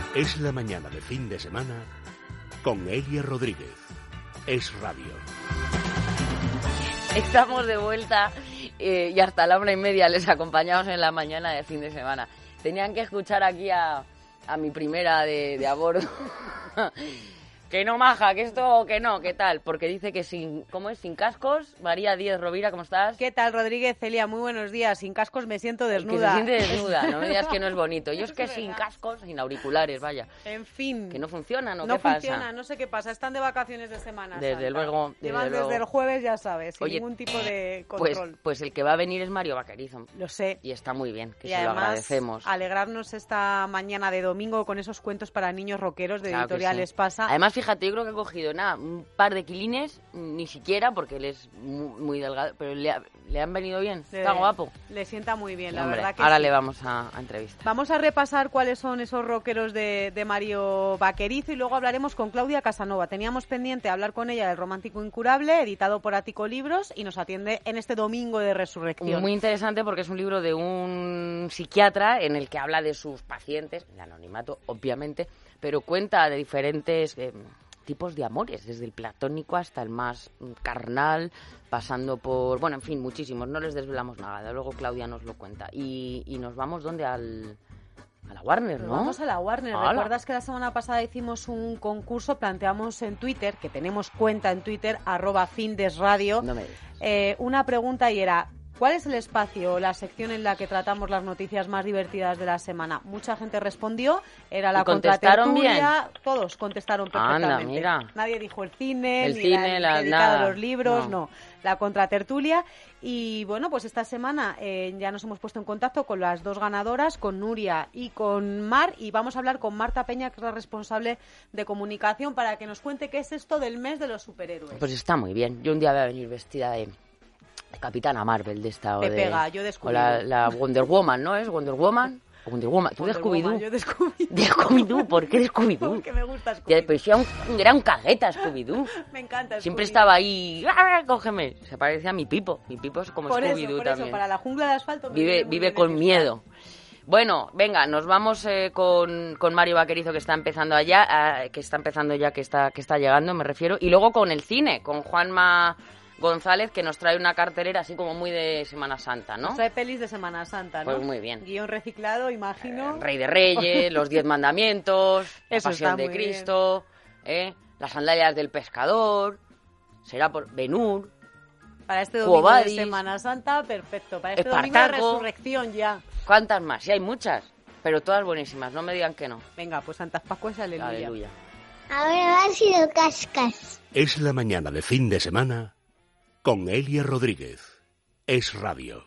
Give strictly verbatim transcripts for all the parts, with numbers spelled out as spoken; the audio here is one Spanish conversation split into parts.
Es la mañana de fin de semana con Elia Rodríguez. Es Radio. Estamos de vuelta eh, y hasta la una y media les acompañamos en la mañana de fin de semana. Tenían que escuchar aquí a, a mi primera de, de a bordo. Que no, maja, que esto, que no, ¿qué tal? Porque dice que sin, ¿cómo es? Sin cascos. María Díez Rovira, ¿cómo estás? ¿Qué tal, Rodríguez? Celia, muy buenos días. Sin cascos me siento desnuda. Que se siente desnuda, no me digas que no es bonito. Yo es que sin cascos, sin auriculares, vaya. En fin. Que no funcionan, ¿o no qué pasa? No funciona, no sé qué pasa. Están de vacaciones de Semana Desde Santa. luego. Desde Llevan luego. desde el jueves, ya sabes, sin Oye, ningún tipo de pues, control. pues el que va a venir es Mario Vaquerizo. Lo sé. Y está muy bien, que y se además, lo agradecemos. alegrarnos esta mañana de domingo con esos cuentos para niños rockeros de Claro que Editorial sí. Espasa. Además, fíjate, yo creo que he cogido nada, un par de quilines, ni siquiera, porque él es muy, muy delgado, pero le, ha- le han venido bien, Le- está guapo. Le sienta muy bien, la Hombre, verdad que ahora sí. le vamos a, a entrevistar. Vamos a repasar cuáles son esos rockeros de, de Mario Vaquerizo y luego hablaremos con Claudia Casanova. Teníamos pendiente hablar con ella del Romántico Incurable, editado por Ático Libros, y nos atiende en este domingo de resurrección. Muy interesante porque es un libro de un psiquiatra en el que habla de sus pacientes, en anonimato, obviamente, pero cuenta de diferentes eh, tipos de amores, desde el platónico hasta el más mm, carnal, pasando por, bueno, en fin, muchísimos. No les desvelamos nada, luego Claudia nos lo cuenta. Y, y nos vamos, ¿dónde? Al, a la Warner, Nos ¿no? vamos a la Warner. ¡Hala! ¿Recuerdas que la semana pasada hicimos un concurso? Planteamos en Twitter, que tenemos cuenta en Twitter, arroba Findesradio, No me digas. eh, una pregunta y era: ¿cuál es el espacio, la sección en la que tratamos las noticias más divertidas de la semana? Mucha gente respondió, era la ¿Y contestaron contratertulia, todos contestaron perfectamente. Anda, mira. Nadie dijo el cine, El ni cine, la, la- dedicado nada. a los libros, No. no. La contratertulia. Y bueno, pues esta semana eh, ya nos hemos puesto en contacto con las dos ganadoras, con Nuria y con Mar, y vamos a hablar con Marta Peña, que es la responsable de comunicación, para que nos cuente qué es esto del mes de los superhéroes. Pues está muy bien. Yo un día voy a venir vestida de, de Capitana Marvel, de esta o Me de... pega, yo de o la, Scooby-Doo. la Wonder Woman, ¿no es? Wonder Woman. O Wonder Woman. ¿Tú de Wonder Woman, Scooby-Doo? Yo de Scooby-Doo. ¿De Scooby-Doo? ¿Por qué de Scooby-Doo? Porque me gusta Tía, Scooby-Doo. pero si era un, era un cagueta Scooby-Doo. Me encanta Siempre Scooby-Doo. estaba ahí, ¡ah, cógeme! Se parecía a mi Pipo. Mi Pipo es como Por eso, Scooby-Doo por también. eso, para la jungla de asfalto. me Vive, viene muy vive bien con ese miedo. Bueno, venga, nos vamos eh, con, con Mario Vaquerizo, que está empezando allá, eh, que está empezando ya, que está, que está llegando, me refiero. Y luego con el cine, con Juanma González, que nos trae una cartelera así como muy de Semana Santa, ¿no? Nos trae pelis de Semana Santa, ¿no? Pues muy bien. Guión reciclado, imagino. Eh, Rey de Reyes, Los Diez Mandamientos, La Eso Pasión está de muy Cristo, eh, Las Sandalias del Pescador, será por Ben-Hur, Para este domingo Quo de Vadis, Semana Santa, perfecto. Para este domingo Espartaco. de resurrección ya. ¿cuántas más? Sí, hay muchas, pero todas buenísimas, no me digan que no. Venga, pues Santas Pascuas y aleluya. Aleluya. Ahora vas y lo cascas. Es la mañana de fin de semana con Elia Rodríguez. Es Radio.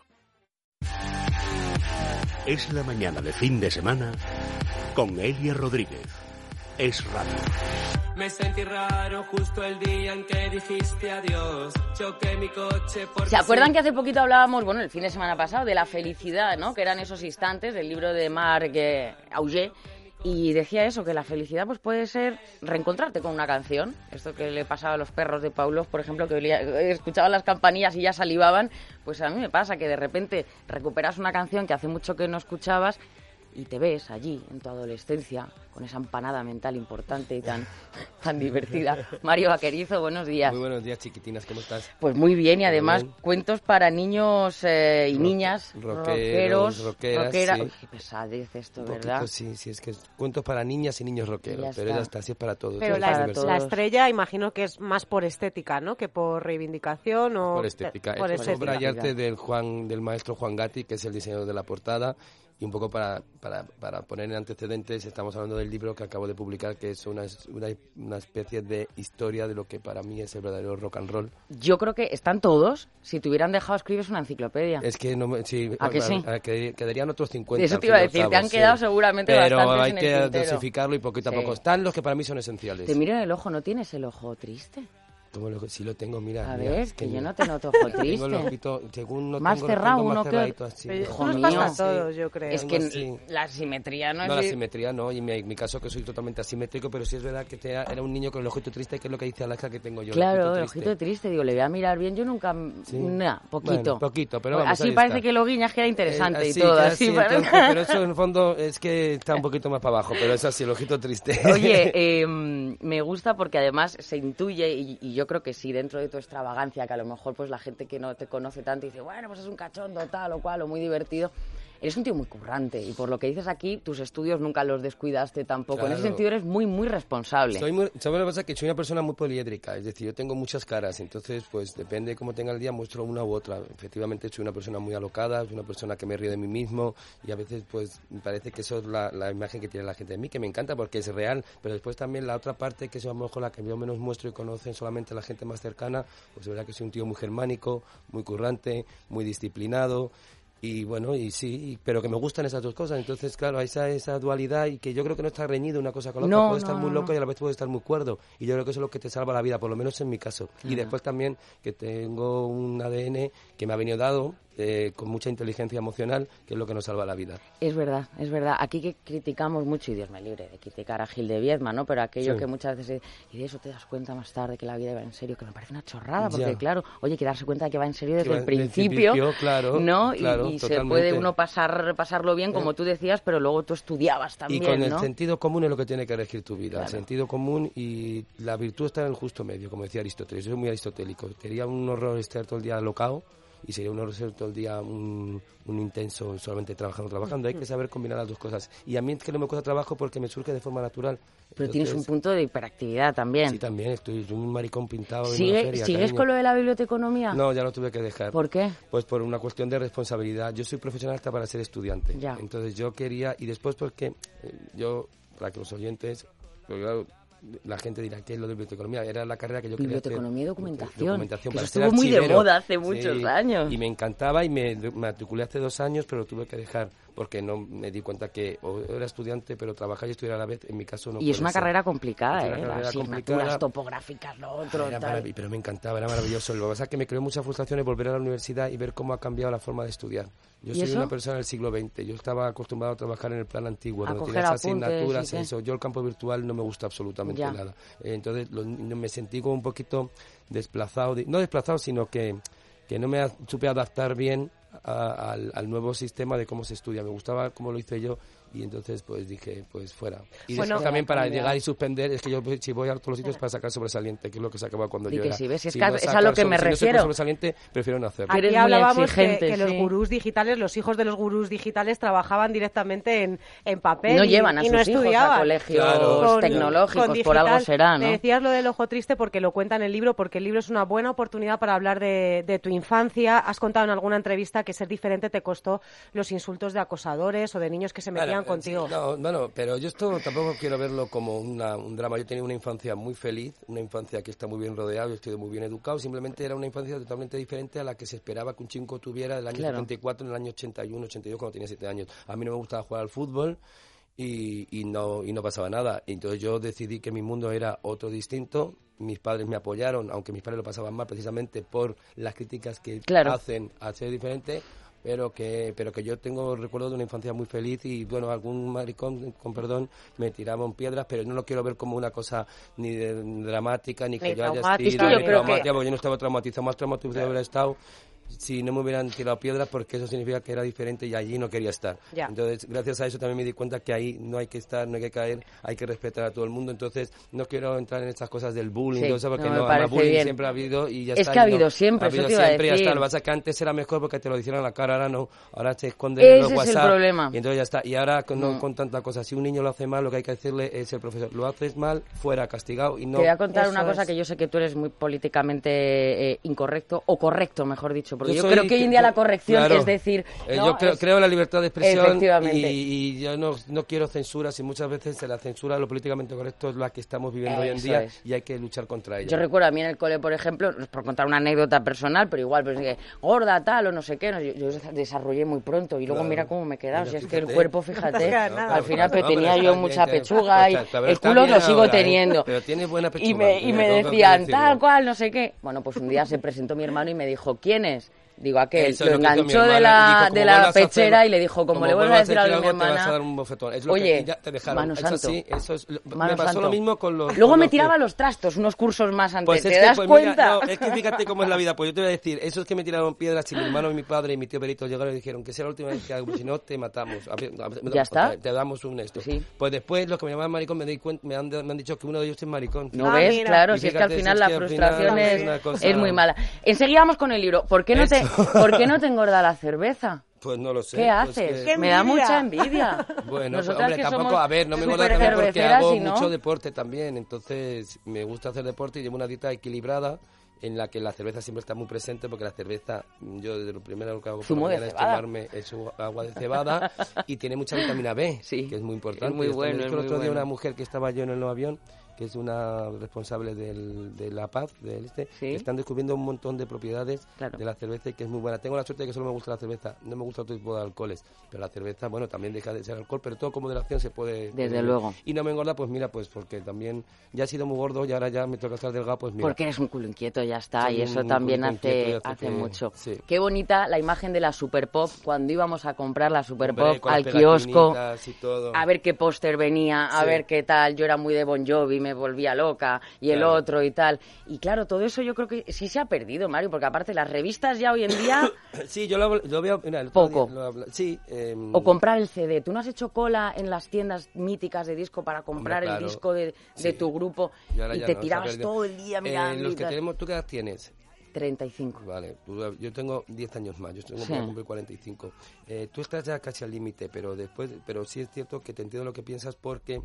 Es la mañana de fin de semana con Elia Rodríguez. Es Radio. Me sentí raro justo el día en que dijiste adiós. Choqué mi coche porque... ¿Se acuerdan sí. que hace poquito hablábamos, bueno, el fin de semana pasado, de la felicidad, ¿no? Que eran esos instantes del libro de Marc eh, Augé. Y decía eso, que la felicidad pues puede ser reencontrarte con una canción. Esto que le pasaba a los perros de Pavlov, por ejemplo, que olía- escuchaban las campanillas y ya salivaban. Pues a mí me pasa que de repente recuperas una canción que hace mucho que no escuchabas y te ves allí, en tu adolescencia, con esa empanada mental importante y tan, tan divertida. Mario Vaquerizo, buenos días. Muy buenos días, chiquitinas, ¿cómo estás? Pues muy bien, y además bien. cuentos para niños eh, y Rock- niñas, rockeros, rockeras, rockera- sí. Uy, qué pesadez esto, Un ¿verdad? poquito, sí, sí, es que es cuentos para niñas y niños Ya rockeros, pero está. ya está, así es para todos. Pero todos la, los para universos. la todos. estrella imagino que es más por estética, ¿no? Que por reivindicación o... Por estética. Por es una estética. obra y arte del, Juan, del maestro Juan Gatti, que es el diseñador de la portada. Y un poco para, para, para poner en antecedentes, estamos hablando del libro que acabo de publicar, que es una, una, una especie de historia de lo que para mí es el verdadero rock and roll. Yo creo que están todos. Si te hubieran dejado escribir es una enciclopedia. Es que no me, sí, ¿A que sí? a- a- que- quedarían otros cincuenta. Eso al te iba a fin y al decir, te cabo, han sí. quedado seguramente Pero bastantes hay en que el tintero. dosificarlo y poquito Sí. a poco. Están los que para mí son esenciales. Te miro en el ojo, ¿no tienes el ojo triste? Como lo, si lo tengo, mira. A mira, ver, es que, que yo no te noto ojo triste. Tengo el ojito, según no más tengo, cerrado tengo uno más que cerradito así. Pero Hijo nos mío. pasa a todos, yo creo. Es Tengo que así. la simetría no es... No, la simetría no, y en mi, en mi caso que soy totalmente asimétrico, pero sí es verdad que te, era un niño con el ojito triste, que es lo que dice Alaska que tengo yo. Claro, el el ojito ojito triste. Digo, le voy a mirar bien, yo nunca... Sí. Nah, poquito. Bueno, poquito, pero vamos, así ahí parece está. que lo guiñas que era interesante Eh, y así, todo. que Así así, parece- entonces, pero eso en el fondo es que está un poquito más para abajo, pero es así, el ojito triste. Oye, eh, me gusta porque además se intuye, y, y yo creo que sí, dentro de tu extravagancia, que a lo mejor pues la gente que no te conoce tanto dice, bueno, pues es un cachondo tal o cual, o muy divertido. Eres un tío muy currante y por lo que dices aquí, tus estudios nunca los descuidaste tampoco. Claro. En ese sentido eres muy, muy responsable. Soy muy, ¿sabes lo que pasa? Que soy una persona muy poliédrica, es decir, yo tengo muchas caras, entonces pues depende de cómo tenga el día, muestro una u otra. Efectivamente soy una persona muy alocada, soy una persona que me río de mí mismo y a veces pues me parece que eso es la, la imagen que tiene la gente de mí, que me encanta porque es real, pero después también la otra parte, que es a lo mejor la que yo menos muestro y conocen solamente la gente más cercana, pues es verdad que soy un tío muy germánico, muy currante, muy disciplinado. Y bueno, y sí, y- pero que me gustan esas dos cosas. Entonces, claro, hay esa, esa dualidad y que yo creo que no está reñido una cosa con la otra. No, Puede no, estar muy no. loco y a la vez puede estar muy cuerdo. Y yo creo que eso es lo que te salva la vida, por lo menos en mi caso. Y Claro. después también que tengo un A D N que me ha venido dado eh, con mucha inteligencia emocional, que es lo que nos salva la vida. Es verdad, es verdad. Aquí que criticamos mucho, y Dios me libre de criticar a Gil de Viedma, ¿no? Pero aquello Sí. que muchas veces... Y de eso te das cuenta más tarde que la vida va en serio, que me parece una chorrada, porque Ya. claro, oye, que darse cuenta de que va en serio Que desde va el desde el principio, principio, claro, ¿no? Y- claro, y se totalmente. puede uno pasar pasarlo bien, como Eh. tú decías, pero luego tú estudiabas también, Y con el ¿no? sentido común es lo que tiene que regir tu vida. Claro. El sentido común y la virtud está en el justo medio, como decía Aristóteles. Yo soy muy aristotélico. Sería un horror estar todo el día alocado y sería un horror ser todo el día un, un intenso solamente trabajando, trabajando. Hay que saber combinar las dos cosas. Y a mí es que no me cuesta trabajo porque me surge de forma natural. Pero tienes un Entonces, punto de hiperactividad también. Sí, también. Estoy soy un maricón pintado en una ¿Sigue, feria, ¿Sigues cariño. con lo de la biblioteconomía? No, ya lo tuve que dejar. ¿Por qué? Pues por una cuestión de responsabilidad. Yo soy profesional hasta para ser estudiante. Ya. Entonces yo quería, y después porque eh, yo, para que los oyentes, porque claro, la gente dirá, ¿qué es lo de biblioteconomía? Era la carrera que yo quería hacer. Biblioteconomía y documentación, Documentación, que para eso ser estuvo muy de archivero. moda hace muchos años. Y me encantaba y me me matriculé hace dos años, pero lo tuve que dejar porque no me di cuenta que o era estudiante, pero trabajar y estudiar a la vez, en mi caso no Y es puede una ser. carrera complicada, Es ¿eh? una carrera Las asignaturas complicada. topográficas, lo otro, Era tal. marav- pero me encantaba, era maravilloso. Lo que pasa es que me creó mucha frustración el volver a la universidad y ver cómo ha cambiado la forma de estudiar. Yo ¿Y soy eso? una persona del siglo veinte. Yo estaba acostumbrado a trabajar en el plan antiguo, A donde coger tenía esas apuntes, asignaturas, ¿y qué? eso. Yo el campo virtual no me gusta absolutamente Ya. nada. Eh, Entonces lo- no- me sentí como un poquito desplazado, de- no desplazado, sino que, que no me a- supe adaptar bien a- al, al nuevo sistema de cómo se estudia. Me gustaba cómo lo hice yo y entonces pues dije, pues fuera. Y Bueno, después también para cambiar. llegar y suspender, es que yo si voy a todos los sitios para sacar sobresaliente, que es lo que sacaba cuando Di yo que era. sí, ves, es Si que no es a sacar lo que me sobre- si no saco refiero. sobresaliente, prefiero no hacerlo. Tú eres Aquí muy hablábamos que, exigente, que los sí. gurús digitales, los hijos de los gurús digitales trabajaban directamente en, en papel No y, llevan a y sus no hijos a estudiaban. colegios Claro. tecnológicos, con por algo digital. será, ¿no? Me decías lo del ojo triste porque lo cuenta en el libro, porque el libro es una buena oportunidad para hablar de, de tu infancia. Has contado en alguna entrevista que ser diferente te costó los insultos de acosadores o de niños que se metían Bueno, contigo. sí, no, bueno, pero yo esto tampoco quiero verlo como una- un drama. Yo tenía una infancia muy feliz, una infancia que está muy bien rodeado, yo estoy muy bien educado. Simplemente era una infancia totalmente diferente a la que se esperaba que un chico tuviera del año Claro. setenta y cuatro, en el año ochenta y uno, ochenta y dos, cuando tenía siete años. A mí no me gustaba jugar al fútbol y, y no y no pasaba nada. Y entonces yo decidí que mi mundo era otro distinto. Mis padres me apoyaron, aunque mis padres lo pasaban mal precisamente por las críticas que Claro. hacen a ser diferente. Pero que, pero que yo tengo recuerdo de una infancia muy feliz y, bueno, algún maricón, con perdón, me tiraban piedras, pero no lo quiero ver como una cosa ni de- dramática, ni que Ni yo haya traumática. sido Es que yo ni creo que- traumática, porque yo no estaba traumatizado, más traumatizado hubiera estado si no me hubieran tirado piedras, porque eso significa que era diferente y allí no quería estar. Ya. Entonces, gracias a eso también me di cuenta que ahí no hay que estar, no hay que caer, hay que respetar a todo el mundo. Entonces, no quiero entrar en estas cosas del bullying, Sí, todo eso, porque no me no, parece además, bullying bien. siempre ha habido y ya Es está. que ha y no- habido siempre, ha eso habido te iba a siempre y ya decir. está. Lo que pasa es que antes era mejor porque te lo dijeron a la cara, ahora no, ahora se esconden Ese en los es el WhatsApp. problema. Y entonces ya está. Y ahora con, no, Mm. con tanta cosa, si un niño lo hace mal, lo que hay que decirle es el profesor, lo haces mal, fuera, castigado y no. Te voy a contar una Eso cosa es. que yo sé que tú eres muy políticamente eh, incorrecto, o correcto, mejor dicho, mucho, porque yo, yo, soy, creo que hoy en día la corrección claro, es decir... eh, ¿no? Yo creo, es, creo en la libertad de expresión y, y yo no, no quiero censuras y muchas veces la censura, lo políticamente correcto es la que estamos viviendo hoy en día es. y hay que luchar contra ella. Yo recuerdo a mí en el cole, por ejemplo, por contar una anécdota personal, pero igual, pues que gorda, tal, o no sé qué, no, yo, yo desarrollé muy pronto y luego claro. mira cómo me he quedado, si es que el cuerpo, fíjate, no, al final no, tenía yo mucha bien, pechuga y el culo lo sigo ahora, teniendo. ¿eh? Pero tienes buena pechuga. Y me, y me decían, tal cual, no sé qué. Bueno, pues un día se presentó mi hermano y me dijo, ¿quién es? Digo, aquel, Eso lo enganchó de la, dijo, de la pechera hacer, y le dijo, como, como le vuelvas a decir algo a mi hermana, te vas a dar un bofetón. Es lo oye, que ya te dejaron. mano santo. Eso sí, eso es, mano me pasó santo. lo mismo con los... Luego con me los tiraba que... los trastos, unos cursos más antes, pues ¿te es das que, pues cuenta? Mira, no, es que fíjate cómo es la vida, pues yo te voy a decir, eso es que me tiraron piedras y mi hermano y mi padre y mi tío Perito llegaron y dijeron que sea la última vez que hago, si no te matamos. A ver, a ver, ¿Ya está? Te, te damos un esto. Sí. Pues después los que me llamaban maricón me, di cuenta, me, han, me han dicho que uno de ellos es maricón. ¿No ah, ves? Mira. Claro, y si fíjate, es que al final la frustración es, es, cosa... es muy mala. Enseguida vamos con el libro. ¿Por qué no te, ¿por qué no te engorda la cerveza? Pues no lo sé. ¿Qué haces? Pues que... Me da mucha envidia. Bueno, pues, hombre, tampoco, a ver, no me engorda también porque hago ¿no? mucho deporte también, entonces me gusta hacer deporte y llevo una dieta equilibrada en la que la cerveza siempre está muy presente porque la cerveza, yo desde lo primero que hago por la mañana es tomarme es agua de cebada y tiene mucha vitamina B, sí, que es muy importante. Es muy bueno. Es es el muy otro día bueno. Una mujer que estaba yo en el avión, que es una responsable del, de la paz, del este, ¿sí? que están descubriendo un montón de propiedades claro. de la cerveza y que es muy buena. Tengo la suerte de que solo me gusta la cerveza, no me gusta otro tipo de alcoholes, pero la cerveza, bueno, también deja de ser alcohol, pero todo con moderación se puede... Desde eh, luego. Y no me engorda, pues mira, pues porque también ya he sido muy gordo y ahora ya me toca estar delgado, pues mira. Porque eres un culo inquieto, ya está, Soy y eso un, también un hace, hace, hace que, mucho. Sí. Qué bonita la imagen de la Super Pop, cuando íbamos a comprar la Super Pop Hombre, al kiosco, y todo. a ver qué póster venía, a sí. ver qué tal, yo era muy de Bon Jovi, me volvía loca, y el claro. otro y tal. Y claro, todo eso yo creo que sí se ha perdido, Mario, porque aparte las revistas ya hoy en día... sí, yo lo, lo veo... Mira, el poco. Día, lo sí, eh, o comprar el C D. ¿Tú no has hecho cola en las tiendas míticas de disco para comprar Hombre, claro. el disco de, de sí. tu grupo y, y te no, tirabas todo el día mirando? Eh, los que tenemos, ¿tú qué edad tienes? treinta y cinco. Vale, yo tengo diez años más, yo tengo sí. que cumplir cuarenta y cinco. Eh, tú estás ya casi al límite, pero después, pero sí es cierto que te entiendo lo que piensas porque...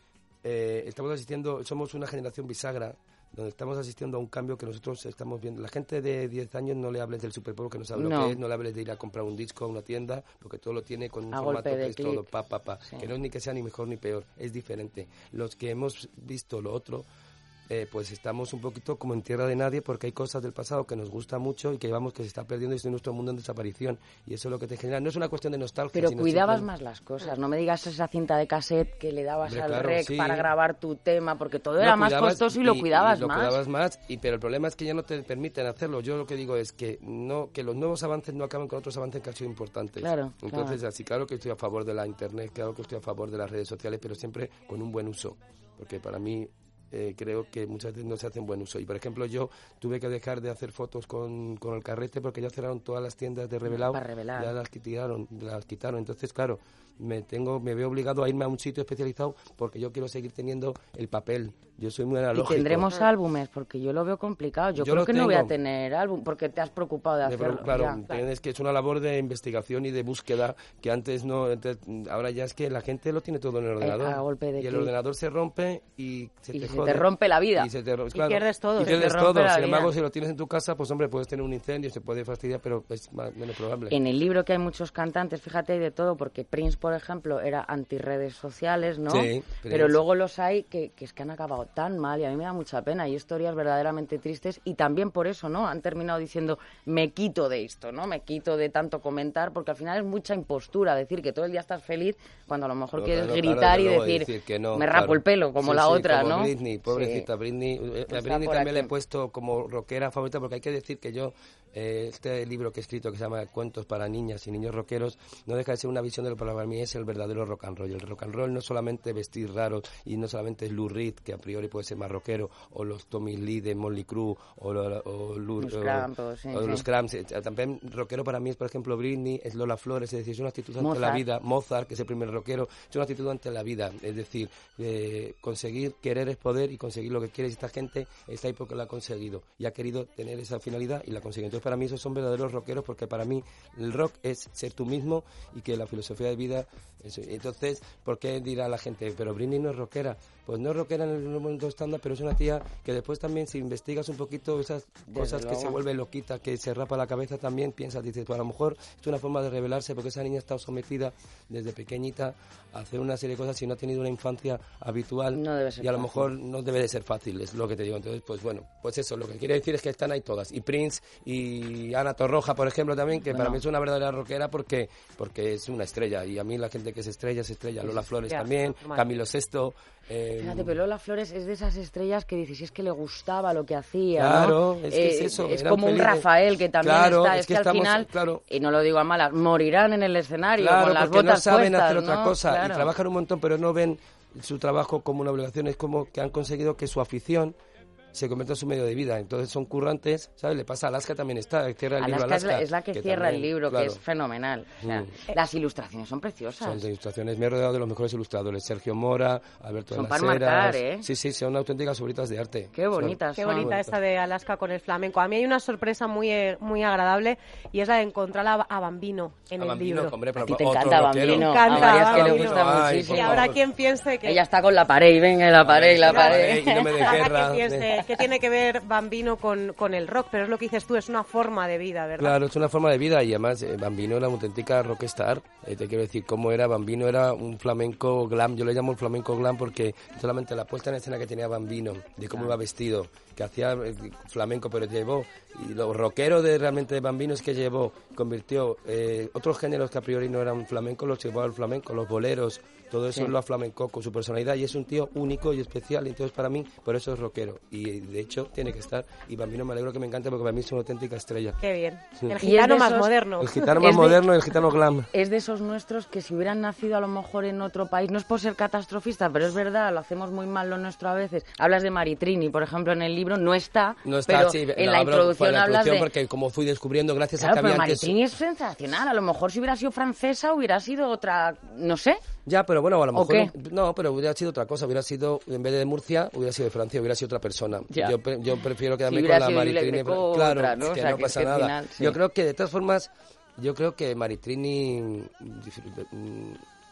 Eh, estamos asistiendo, somos una generación bisagra donde estamos asistiendo a un cambio que nosotros estamos viendo. La gente de diez años no le hables del Super Bowl, que no sabe no. lo que es, no le hables de ir a comprar un disco a una tienda, porque todo lo tiene con un a formato que es click. todo pa, pa, pa, sí. que no es ni que sea ni mejor ni peor, es diferente. Los que hemos visto lo otro, eh, pues estamos un poquito como en tierra de nadie porque hay cosas del pasado que nos gusta mucho y que vemos que se está perdiendo y es nuestro mundo en desaparición y eso es lo que te genera. No es una cuestión de nostalgia. Pero sino cuidabas simplemente... más las cosas, no me digas esa cinta de cassette que le dabas Hombre, al claro, rec sí. para grabar tu tema porque todo lo era más costoso y, y lo cuidabas y lo más. cuidabas más y, pero el problema es que ya no te permiten hacerlo. Yo lo que digo es que no que los nuevos avances no acaban con otros avances que han sido importantes. Claro, Entonces, claro. así claro que estoy a favor de la internet, claro que estoy a favor de las redes sociales, pero siempre con un buen uso, porque para mí Eh, creo que muchas veces no se hacen buen uso. Y por ejemplo, yo tuve que dejar de hacer fotos con, con el carrete porque ya cerraron todas las tiendas de revelado, ya las quitaron, las quitaron. Entonces, claro, me tengo me veo obligado a irme a un sitio especializado porque yo quiero seguir teniendo el papel. Yo soy muy analógico. ¿Y tendremos álbumes? Porque yo lo veo complicado. Yo, yo creo que tengo. no voy a tener álbum porque te has preocupado de hacerlo. Pero, claro, ya, claro, es que es una labor de investigación y de búsqueda que antes no... Entonces, ahora ya es que la gente lo tiene todo en el ordenador. Eh, a golpe de y el clic. ordenador se rompe y se y te se jode. te rompe la vida. Y, se te, claro, y pierdes todo. Y pierdes todo. Sin vida. embargo, si lo tienes en tu casa, pues hombre, puedes tener un incendio, se puede fastidiar, pero es más, menos probable. En el libro que hay muchos cantantes, fíjate, hay de todo, porque Prince, por ejemplo, era antirredes sociales, ¿no? Sí, pero luego los hay que, que es que han acabado tan mal y a mí me da mucha pena. Hay historias verdaderamente tristes y también por eso, ¿no? Han terminado diciendo, me quito de esto, ¿no? Me quito de tanto comentar, porque al final es mucha impostura decir que todo el día estás feliz cuando a lo mejor no, quieres claro, gritar claro, y decir, decir no, me rapo claro. el pelo, como sí, la sí, otra, como ¿no? Britney, pobrecita sí. Britney. A Britney también aquí. le he puesto como rockera favorita, porque hay que decir que yo, eh, este libro que he escrito que se llama Cuentos para niñas y niños rockeros, no deja de ser una visión de lo que para mí es el verdadero rock and roll. El rock and roll no solamente vestir raro y no solamente es Lou Reed, que a priori puede ser más rockero, o los Tommy Lee de Motley Crue, o, lo, o, Lou, los o, Cramps, sí, o sí. los Cramps. También rockero para mí es, por ejemplo, Britney, es Lola Flores, es decir, es una actitud ante Mozart. la vida. Mozart, que es el primer rockero, es una actitud ante la vida, es decir, eh, conseguir, querer es poder y conseguir lo que quieres. Esta gente está ahí porque lo ha conseguido y ha querido tener esa finalidad y la ha conseguido. Entonces, para mí esos son verdaderos rockeros, porque para mí el rock es ser tú mismo y que la filosofía de vida Eso. Entonces, ¿por qué dirá la gente? Pero Britney no es rockera. Pues no es rockera en el momento estándar, pero es una tía que después también, si investigas un poquito esas Desde cosas luego. que se vuelve loquita, que se rapa la cabeza también, piensas, dices, pues a lo mejor es una forma de rebelarse, porque esa niña está sometida desde pequeñita a hacer una serie de cosas y no ha tenido una infancia habitual. No debe ser y a lo fácil. mejor no debe de ser fácil, es lo que te digo. Entonces, pues bueno, pues eso, lo que quiere decir es que están ahí todas. Y Prince y Ana Torroja, por ejemplo, también, que Bueno. para mí es una verdadera rockera porque porque es una estrella. Y a mí la gente que es estrella, es estrella. Lola Flores Ya, también, normal. Camilo Sesto. Eh, Fíjate, pero Lola Flores es de esas estrellas que dices, si es que le gustaba lo que hacía, Claro, ¿no? es que es Eh, eso, Es eran como un felices. Rafael que también Claro, está, es es que que, al estamos- final, claro. y no lo digo a malas, morirán en el escenario Claro, con las porque botas no saben puestas, hacer otra ¿no? cosa Claro. y trabajan un montón, pero no ven su trabajo como una obligación. Es como que han conseguido que su afición se convierta en su medio de vida. Entonces son currantes, ¿sabes? Le pasa a Alaska, también está, cierra el libro Alaska es la, Alaska. es la que, cierra el también, libro, claro. que es fenomenal. O sea, Mm. Las ilustraciones son preciosas. Son de ilustraciones. Me he rodeado de los mejores ilustradores. Sergio Mora, Alberto Son de las para Heras. marcar, ¿eh? Sí, sí, son auténticas obritas de arte. Qué bonitas Qué son. bonita esa de Alaska con el flamenco. A mí hay una sorpresa muy eh, muy agradable y es la de encontrar a, a Bambino en A el Bambino, libro. hombre, pero A ti te otro encanta rockero. Bambino. Me encanta, a María es que le Bambino. gusta Ay, muchísimo. Y habrá quien piense que... Ella está con la pared y venga, la pared y la La pared, pared. y no me de Habrá guerra. quien piense que tiene que ver Bambino con, con el rock, pero es lo que dices tú, es una forma de vida, ¿verdad? Claro, es una forma de vida y además eh, Bambino era una auténtica rockstar. Eh, te quiero decir, cómo era Bambino, era un flamenco glam. Yo le llamo el flamenco glam porque solamente la puesta en escena que tenía Bambino, de cómo iba vestido, que hacía eh, flamenco, pero llevó, y lo rockero de realmente de Bambino es que llevó, convirtió eh, otros géneros que a priori no eran flamenco, los llevó al flamenco, los boleros, todo eso Sí. lo aflamencó con su personalidad y es un tío único y especial. Y entonces para mí, por eso es rockero. Y de hecho tiene que estar. Y Bambino me alegro que me encante porque para mí es una auténtica estrella. Qué bien. Sí. El Y es gitano de más esos- moderno. El gitano más Es de- moderno y el gitano glam. Es de esos nuestros que si hubieran nacido a lo mejor en otro país, no es por ser catastrofista, pero es verdad, lo hacemos muy mal lo nuestro a veces. Hablas de Maritrini, por ejemplo, en el libro, no está, No está pero así. en no, la hablo- fue introducción la hablas introducción de... porque como fui descubriendo gracias Claro, a que pero había antes... Maritrini es sensacional, a lo mejor si hubiera sido francesa hubiera sido otra, no sé. Ya, pero bueno, a lo ¿O mejor... qué? No, no, pero hubiera sido otra cosa. Hubiera sido, en vez de Murcia, hubiera sido de Francia, hubiera sido otra persona. Ya. Yo, pre- yo prefiero quedarme hubiera con la sido Juliette Maritrini. Greco, Claro, otra, ¿no? es O que sea, no que pasa es que al nada. final, sí. Yo creo que, de todas formas, yo creo que Maritrini... mm,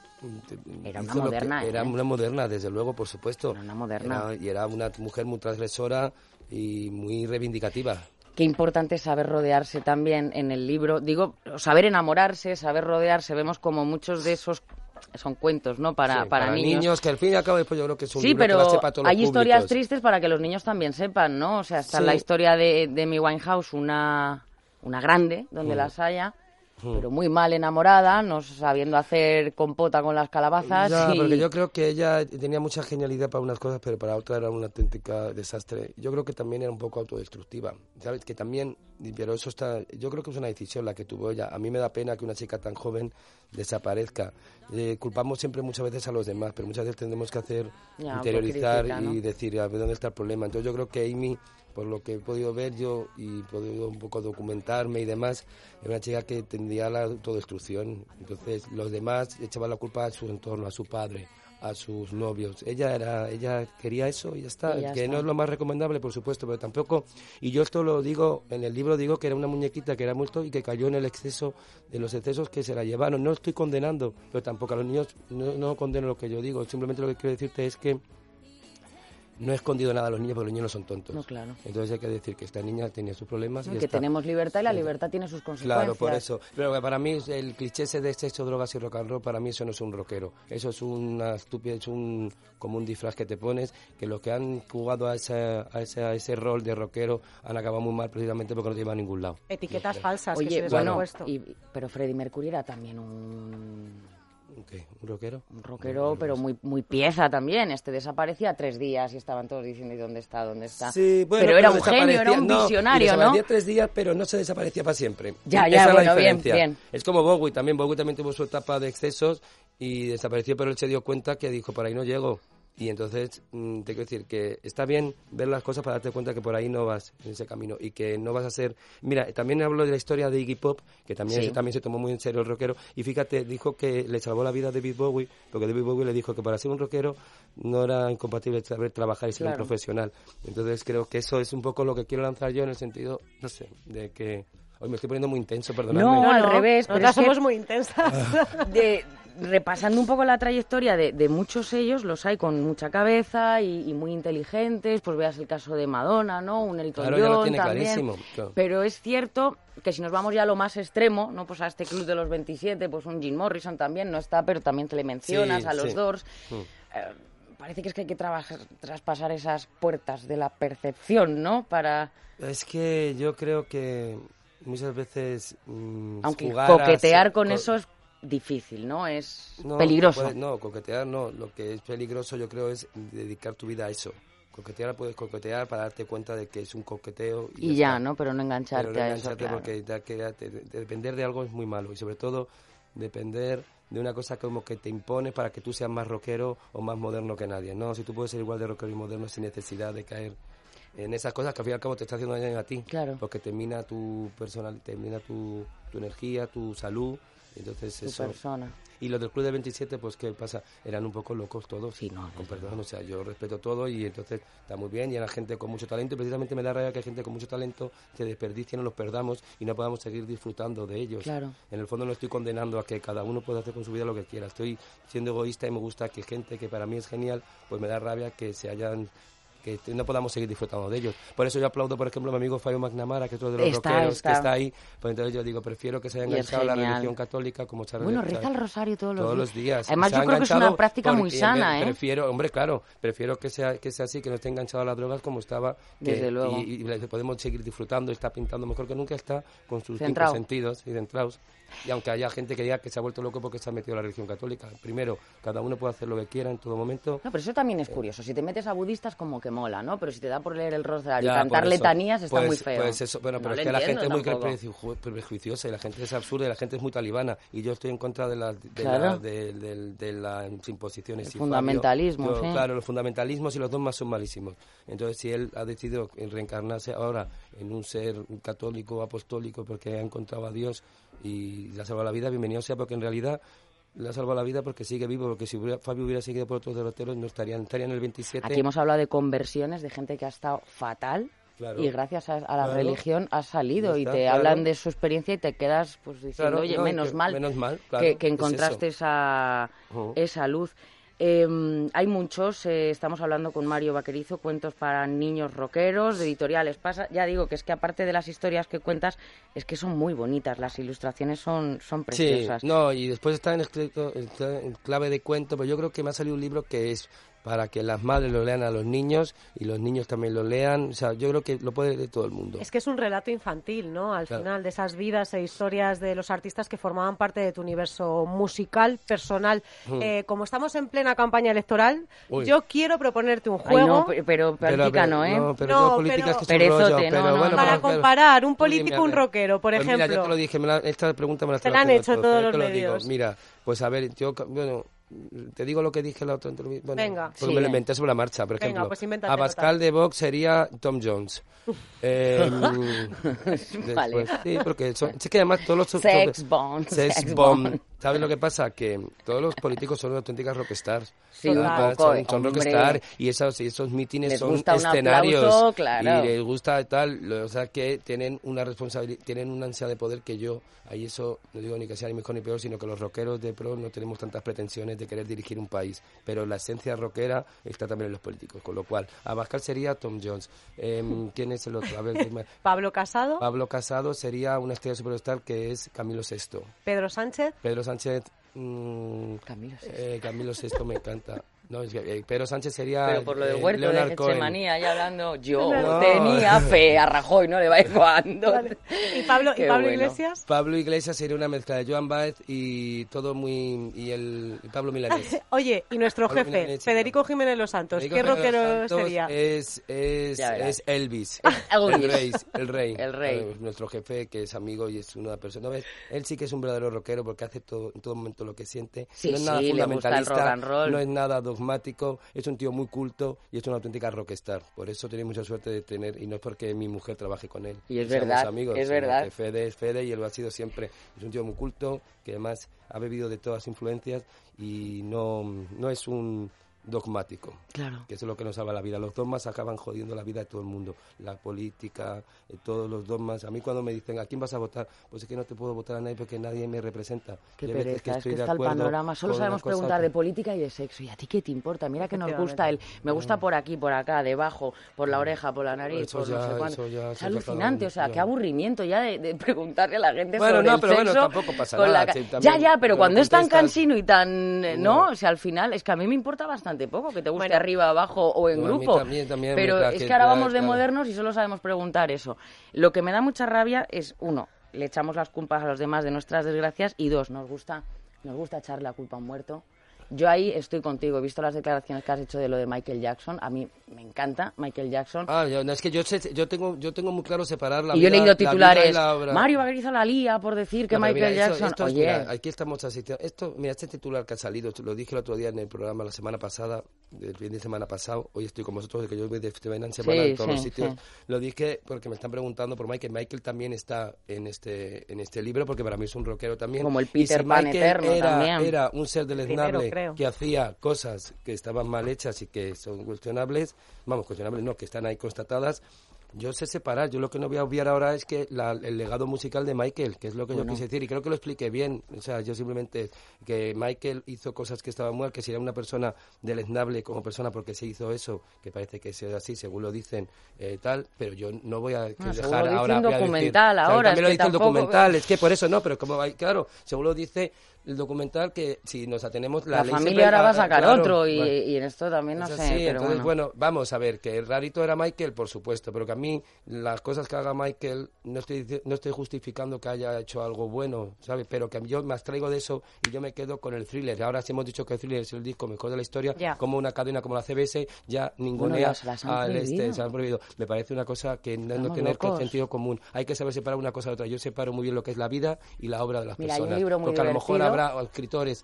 Era una hizo lo que- moderna, ¿eh? Era una moderna, desde luego, por supuesto. Era una moderna. Era- y era una mujer muy transgresora y muy reivindicativa. Qué importante es saber rodearse también en el libro. Digo, saber enamorarse, saber rodearse. Vemos como muchos de esos son cuentos, ¿no? Para, Sí, para, niños. que al fin y al cabo después yo creo que es un Sí, libro que pero va a ser para todos hay los historias públicos. tristes para que los niños también sepan, ¿no? O sea, está Sí. la historia de, de Amy Winehouse, una, una grande, donde Mm. las haya, pero muy mal enamorada, no sabiendo hacer compota con las calabazas. Ya, y... porque yo creo que ella tenía mucha genialidad para unas cosas, pero para otras era una auténtica desastre. Yo creo que también era un poco autodestructiva, ¿sabes? Que también, pero eso está, yo creo que es una decisión la que tuvo ella. A mí me da pena que una chica tan joven desaparezca. Eh, culpamos siempre muchas veces a los demás, pero muchas veces tenemos que hacer, Ya, interiorizar autocrítica, ¿no? y decir, a ver dónde está el problema. Entonces yo creo que Amy, por lo que he podido ver yo y he podido un poco documentarme y demás, era una chica que tendía a la autodestrucción. Entonces los demás echaban la culpa a su entorno, a su padre, a sus novios. Ella era, ella quería eso y ya está. Y ya que está. no es lo más recomendable, por supuesto, pero tampoco. Y yo esto lo digo en el libro, digo que era una muñequita que era muerto y que cayó en el exceso, de los excesos que se la llevaron. No estoy condenando, pero tampoco a los niños no, no condeno lo que yo digo. Simplemente lo que quiero decirte es que no he escondido nada a los niños porque los niños no son tontos. No, claro. Entonces hay que decir que esta niña tenía sus problemas. Y ¿no? ya Que está. tenemos libertad y la libertad tiene sus consecuencias. Claro, por eso. Pero que para mí el cliché ese de sexo, drogas y rock and roll, para mí eso no es un rockero. Eso es una estupidez, es un, como un disfraz que te pones, que los que han jugado a ese, a ese, a ese rol de rockero han acabado muy mal precisamente porque no te llevan a ningún lado. Etiquetas falsas que se Oye, les bueno, han puesto. y, pero Freddie Mercury era también un... ¿Qué? ¿Un rockero? Un rockero, pero muy muy pieza también. Este desaparecía tres días y estaban todos diciendo ¿y dónde está? ¿Dónde está? Sí, bueno, pero era un desaparecía- genio, era un no, y visionario, ¿no? desaparecía tres días, pero no se desaparecía para siempre. Ya, Esa ya, es la bueno, bien, diferencia. bien. Es como Bowie también. Bowie también tuvo su etapa de excesos y desapareció, pero él se dio cuenta que dijo, por ahí no llego. Y entonces, mm, te quiero decir que está bien ver las cosas para darte cuenta que por ahí no vas en ese camino y que no vas a ser... Mira, también hablo de la historia de Iggy Pop, que también, Sí. ese también se tomó muy en serio el rockero. Y fíjate, dijo que le salvó la vida a David Bowie, porque David Bowie le dijo que para ser un rockero no era incompatible saber trabajar y ser Claro. un profesional. Entonces creo que eso es un poco lo que quiero lanzar yo en el sentido, no sé, de que... Hoy me estoy poniendo muy intenso, perdonadme. No, al no, revés, pero nosotras es que- somos muy intensas. de, repasando un poco la trayectoria de, de muchos ellos, los hay con mucha cabeza y, y muy inteligentes, pues veas el caso de Madonna, ¿no? Un Elton Claro, John ya lo tiene también. clarísimo, claro. Pero es cierto que si nos vamos ya a lo más extremo, ¿no? Pues a este club de los veintisiete, pues un Jim Morrison también no está, pero también te le mencionas, Sí, a los sí. Doors. Mm. Eh, parece que es que hay que trabajar, traspasar esas puertas de la percepción, ¿no? Para... Es que yo creo que muchas veces mm, Aunque jugar coquetear a- con co- eso es difícil, ¿no? Es no, peligroso. puedes- no, coquetear no. Lo que es peligroso yo creo es dedicar tu vida a eso. Coquetear puedes coquetear para darte cuenta de que es un coqueteo. Y, Y ya, está. ¿no? Pero no engancharte Pero no a eso, engancharte claro. porque da que- de- de- depender de algo es muy malo. Y sobre todo depender de una cosa como que te impone para que tú seas más rockero o más moderno que nadie. No, si tú puedes ser igual de rockero y moderno sin necesidad de caer en esas cosas que al fin y al cabo te está haciendo daño a ti. Claro. Porque termina tu personal, termina tu, tu energía, tu salud. Entonces Tu eso. persona. Y los del Club de veintisiete, pues ¿qué pasa? Eran un poco locos todos. Sí, no, con perdón, o sea, yo respeto todo y entonces está muy bien y era gente con mucho talento y precisamente me da rabia que hay gente con mucho talento se desperdicie, no los perdamos y no podamos seguir disfrutando de ellos. Claro. En el fondo no estoy condenando a que cada uno pueda hacer con su vida lo que quiera. Estoy siendo egoísta y me gusta que gente que para mí es genial, pues me da rabia que se hayan... que no podamos seguir disfrutando de ellos. Por eso yo aplaudo, por ejemplo, a mi amigo Fabio McNamara, que es otro de los Está, rockeros está. que está ahí. Pues entonces yo digo, prefiero que se haya Y es enganchado a la genial. religión católica como se ha Bueno, enganchado- reza el rosario todos los todos días. los días. Además, Se yo ha creo que es una enganchado práctica muy porque- sana, ¿eh? Prefiero, hombre, claro, prefiero que sea que sea así, que no esté enganchado a las drogas como estaba. Que, Desde luego. Y, y le podemos seguir disfrutando, está pintando mejor que nunca, está con sus Centrado. cinco sentidos y centrados. Y aunque haya gente que diga que se ha vuelto loco porque se ha metido a la religión católica. Primero, cada uno puede hacer lo que quiera en todo momento. No, pero eso también es curioso. Si te metes a budistas, como que mola, ¿no? Pero si te da por leer el rosario y Ya, cantar por eso. letanías, está Pues- muy feo. Pues eso, bueno, pero No es lo que la gente es entiendo muy tampoco. preju- prejuiciosa y la gente es absurda y la gente es muy talibana. Y yo estoy en contra de, la, de, Claro. la, de, de- de las imposiciones. El Y fundamentalismo, Fabio- yo- sí. Claro, los fundamentalismos y los dogmas son malísimos. Entonces, si él ha decidido reencarnarse ahora en un ser católico, apostólico, porque ha encontrado a Dios y le ha salvado la vida, bienvenido sea, porque en realidad le ha salvado la vida porque sigue vivo, porque si hubiera- Fabio hubiera seguido por otros derroteros, no estaría, estaría en el veintisiete. Aquí hemos hablado de conversiones, de gente que ha estado fatal. Claro. Y gracias a, a la Claro. religión has salido Ya y está, te claro. hablan de su experiencia y te quedas pues diciendo, Claro, oye, no, y menos que- mal, menos mal, claro, que, que es encontraste eso. esa, Ujú. esa luz. Eh, hay muchos, eh, estamos hablando con Mario Vaquerizo, cuentos para niños rockeros, de editoriales. Pasa, ya digo que es que aparte de las historias que cuentas, es que son muy bonitas, las ilustraciones son, son preciosas. Sí, no, y después está en, escrito, está en clave de cuento, pero yo creo que me ha salido un libro que es para que las madres lo lean a los niños y los niños también lo lean. O sea, yo creo que lo puede leer todo el mundo. Es que es un relato infantil, ¿no? Al Claro. final, de esas vidas e historias de los artistas que formaban parte de tu universo musical, personal. Mm. Eh, como estamos en plena campaña electoral, Uy. yo quiero proponerte un Ay, juego no, pe- pero política no, ¿eh? No, pero No, no, política pero- es que es un Perezote, rollo, no, pero no, bueno, no. para pero- comparar un Tú dime, político a y un ver. rockero, por Pues ejemplo. mira, ya te lo dije, me la- esta pregunta me la Te están la han haciendo hecho todos, todos pero los te lo digo. medios. Mira, pues a ver, yo, bueno, te digo lo que dije la otra entrevista. Bueno, Venga. pues Sí, me lo eh. inventé sobre la marcha, por Venga, ejemplo. pues invéntate Abascal otra. de Vox sería Tom Jones. Eh, Vale. después, sí, porque son, es que además todos los... Sex bomb, Sex sex bomb. bomb. ¿Sabes lo que pasa? Que todos los políticos son auténticas rockstars. Sí, un Además, poco, son, son hombre. rockstar y esos, y esos mítines Les son gusta un escenarios. aplauso, claro. Y les gusta tal, lo- o sea que tienen una responsabilidad, tienen una ansia de poder que yo, ahí eso, no digo ni que sea ni mejor ni peor, sino que los rockeros de pro no tenemos tantas pretensiones de querer dirigir un país. Pero la esencia rockera está también en los políticos, con lo cual, Abascal sería Tom Jones. Em, ¿Quién es el otro? A ver, dime. Pablo Casado, Pablo Casado sería una estrella superstar que es Camilo sexto. Pedro Sánchez, Pedro Sánchez... mm, Camilo Sesto. eh, Camilo sexto me encanta. No, es que, eh, Pedro Sánchez sería... Pero por lo del eh, huerto Leonard de Cohen. Getsemaní, ya hablando, yo No. tenía fe a Rajoy, no le va cuando. Vale. ¿Y Pablo, y Qué Pablo bueno. Iglesias? Pablo Iglesias sería una mezcla de Joan Baez y todo muy... y el y Pablo Milanés. Oye, y nuestro Pablo jefe, Milanés, Federico Jiménez Los Santos, Federico ¿qué Jiménez rockero Santos sería? Es, es, Ya verás. es Elvis, Elvis. el rey, el rey, El rey. Eh, nuestro jefe que es amigo y es una persona. ¿No ves? Él sí que es un verdadero rockero porque hace todo, en todo momento lo que siente. Sí, no es nada sí, le gusta el fundamentalista, rock and roll. no es nada dogmático, es un tío muy culto y es una auténtica rockstar. Por eso tenía mucha suerte de tener, y no es porque mi mujer trabaje con él. Y es seamos verdad, amigos, es sino verdad. que Fede es Fede y él lo ha sido siempre. Es un tío muy culto que además ha bebido de todas influencias y no, no es un dogmático. Claro. Que eso es lo que nos salva la vida. Los dogmas acaban jodiendo la vida de todo el mundo. La política, eh, todos los dogmas. A mí cuando me dicen, ¿a quién vas a votar? Pues es que no te puedo votar a nadie porque nadie me representa. Qué Yo hay veces pereza, es estoy que de está el acuerdo panorama. Solo con sabemos una cosa preguntar que- de política y de sexo. ¿Y a ti qué te importa? Mira que nos gusta el... Me gusta No. por aquí, por acá, debajo, por la oreja, por la nariz, Eso por no ya- sé cuánto. eso ya Es se ha tratado alucinante, de- o sea, ya. qué aburrimiento ya de, de preguntarle a la gente Bueno, sobre no, el pero bueno, sexo. tampoco pasa con nada, la ca- sí, Ya, también, ya, pero pero cuando es tan contestas- cansino y tan... eh, ¿No? No. O sea, al final, es que a mí me importa bastante poco que te guste Bueno. arriba, abajo o en No, a mí grupo. también, también, pero mientras es que que ahora ya, vamos de claro. modernos y solo sabemos preguntar eso. Lo que me da mucha rabia es, uno, le echamos las culpas a los demás de nuestras desgracias y dos, nos gusta, nos gusta echar la culpa a un muerto. Yo ahí estoy contigo, he visto las declaraciones que has hecho de lo de Michael Jackson, a mí me encanta Michael Jackson. Ah, yo, no, es que yo, sé, yo, tengo, yo tengo muy claro separar la y vida, yo he leído la vida titulares, y la obra. Mario Bagrizo la lía por decir que No, pero Michael mira, eso- Jackson... esto es- Oye, mira, aquí estamos asistiendo. Esto, mira, este titular que ha salido, lo dije el otro día en el programa la semana pasada, el fin de semana pasado, hoy estoy con vosotros, que yo voy de semana en semana Sí, en todos sí, los sitios. sí. Lo dije porque me están preguntando por Michael. Michael también está en este en este libro, porque para mí es un rockero también. Como el Y Peter si Pan Michael eterno era, también. era un ser deleznable Primero, creo. que hacía cosas que estaban mal hechas y que son cuestionables, vamos, cuestionables no, que están ahí constatadas. Yo sé separar, yo lo que no voy a obviar ahora es que la- el legado musical de Michael, que es lo que Bueno. yo quise decir, y creo que lo expliqué bien, o sea, yo simplemente que Michael hizo cosas que estaban mal, que si era una persona deleznable como persona porque se hizo eso, que parece que sea así, según lo dicen, eh, tal, pero yo no voy a que No, según dejar lo dice ahora... un voy a decir- documental o sea, ahora, también es lo que dice el tampoco- documental, es que por eso no, pero como hay, claro, según lo dice el documental, que si nos atenemos... La, la ley familia siempre- ahora va a ah, sacar claro, otro y, bueno. y en esto también no Es sé, así, pero entonces, bueno. bueno, vamos a ver, que rarito era Michael, por supuesto, pero que a mí las cosas que haga Michael, no estoy dici- no estoy justificando que haya hecho algo bueno, ¿sabes? Pero que yo me abstraigo de eso y yo me quedo con el Thriller. Ahora sí hemos dicho que el Thriller es el disco mejor de la historia, Ya. como una cadena como la C B S ya ningunea las- las han al prohibido. este, se han prohibido. Me parece una cosa que no, no Estamos tener locos. sentido común. Hay que saber separar una cosa de otra. Yo separo muy bien lo que es la vida y la obra de las Mira, hay un personas. libro muy porque a lo mejor divertido. habrá escritores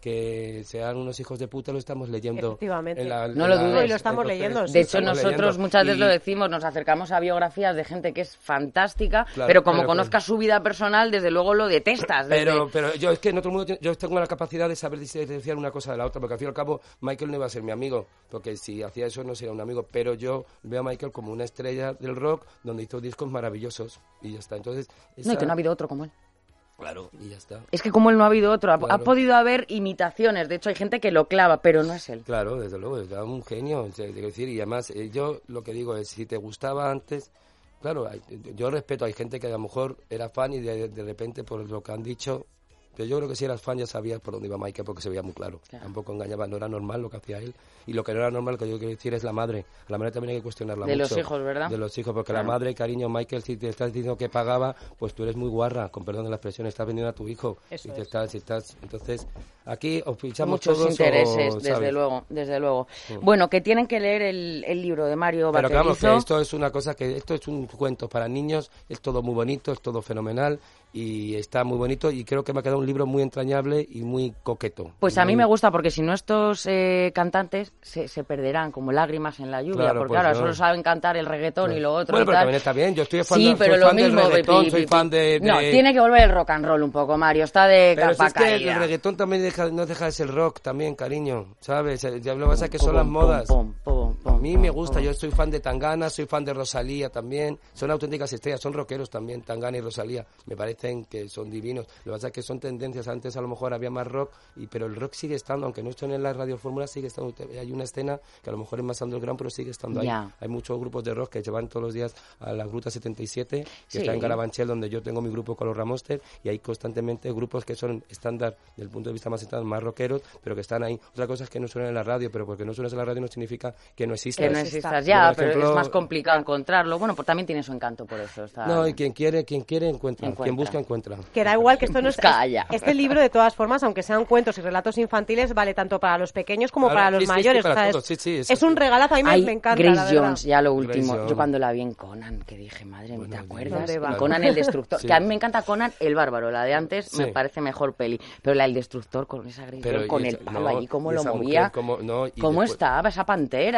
que sean unos hijos de puta, lo estamos leyendo. Efectivamente. en la- No en lo la- dudes. Y lo estamos entonces, leyendo, De sí, hecho, estamos nosotros leyendo. muchas veces Y- lo decimos, nos acercamos a biografías de gente que es fantástica, Claro, pero como pero- conozcas su vida personal, desde luego lo detestas. desde- Pero, pero yo es que no todo el mundo tiene- yo tengo la capacidad de saber diferenciar una cosa de la otra, porque al fin y al cabo Michael no iba a ser mi amigo, porque si hacía eso no sería un amigo, pero yo veo a Michael como una estrella del rock donde hizo discos maravillosos y ya está. Entonces, No, esa- y que no ha habido otro como él. claro, y ya está. Es que como él no ha habido otro, ha, Claro. ha podido haber imitaciones, de hecho hay gente que lo clava, pero no es él. Claro, desde luego, es un genio, o sea, quiero decir, y además eh, yo lo que digo es, si te gustaba antes, claro, hay- yo respeto, hay gente que a lo mejor era fan y de, de repente por lo que han dicho, pero yo creo que si eras fan ya sabías por dónde iba Michael porque se veía muy claro. Claro. Tampoco engañaba, no era normal lo que hacía él. Y lo que no era normal, lo que yo quiero decir, es la madre. A la madre también hay que cuestionarla De mucho. los hijos, ¿verdad? De los hijos, porque Claro. la madre, cariño, Michael, si te estás diciendo que pagaba, pues tú eres muy guarra, con perdón de la expresión, estás vendiendo a tu hijo. Eso y te es. estás, y estás, entonces, aquí os fichamos Muchos todos, intereses, o, desde ¿sabes? luego, desde luego. Bueno, que tienen que leer el, el libro de Mario Pero claro, Vaquerizo. que esto es una cosa que esto es un cuento para niños, es todo muy bonito, es todo fenomenal y está muy bonito y creo que me ha quedado un libro muy entrañable y muy coqueto. Pues a mí Muy- me gusta porque si no estos eh, cantantes se, se perderán como lágrimas en la lluvia, Claro, porque pues ahora no. solo saben cantar el reggaetón y lo otro Bueno, y pero tal. también está bien, yo estoy fan, Sí, de- pero soy lo fan del mismo, reggaetón, pi- soy pi- fan de, de- No, tiene que volver el rock and roll un poco, Mario, está de Pero si capa es que el caída. reggaetón también deja- no deja de ser rock también, cariño, ¿sabes? Ya lo que pasa es que Pum, son las pum, modas. pum, pum, pum, A mí me pum, gusta, pum. yo soy fan de Tangana, soy fan de Rosalía también, son auténticas estrellas, son rockeros también, Tangana y Rosalía, me parecen que son divinos. Lo que pasa es que son tendencias, antes a lo mejor había más rock, y pero el rock sigue estando, aunque no estén en la radiofórmula, sigue estando. Hay una escena que a lo mejor es más underground, pero sigue estando ahí. Ya. Hay muchos grupos de rock que se van todos los días a la Gruta setenta y siete, que Sí. está en Carabanchel, donde yo tengo mi grupo con los Ramoster, y hay constantemente grupos que son estándar desde el punto de vista más estándar, más rockeros, pero que están ahí. Otra cosa es que no suenan en la radio, pero porque no suenas en la radio no significa que no existas. Que no exista. existas Yo, ya, por pero ejemplo- es más complicado encontrarlo. Bueno, pues también tiene su encanto por eso. Está... No, y quien quiere, quien quiere encuentra, Encuentra. quien busca encuentra. Que da igual que esto no es... Busca haya. Este libro, de todas formas, aunque sean cuentos y relatos infantiles, vale tanto para los pequeños como Claro, para los sí, sí, sí, mayores. para o sea, todos, es, sí, sí, es es un así. regalazo, a mí me, Ay, me encanta, la Grace verdad. Jones, ya lo último. Grace Yo Jones. cuando la vi en Conan, que dije, madre mía, Bueno, ¿te acuerdas? ¿dónde va? En Conan el Destructor. Sí. Que a mí me encanta Conan el Bárbaro. La de antes Sí. me parece mejor peli. Pero la del Destructor con esa Grace Pero, Jones, con y el esa- palo no, allí, cómo y lo esa mujer, movía. cómo- no, y ¿Cómo después- estaba esa pantera? Y después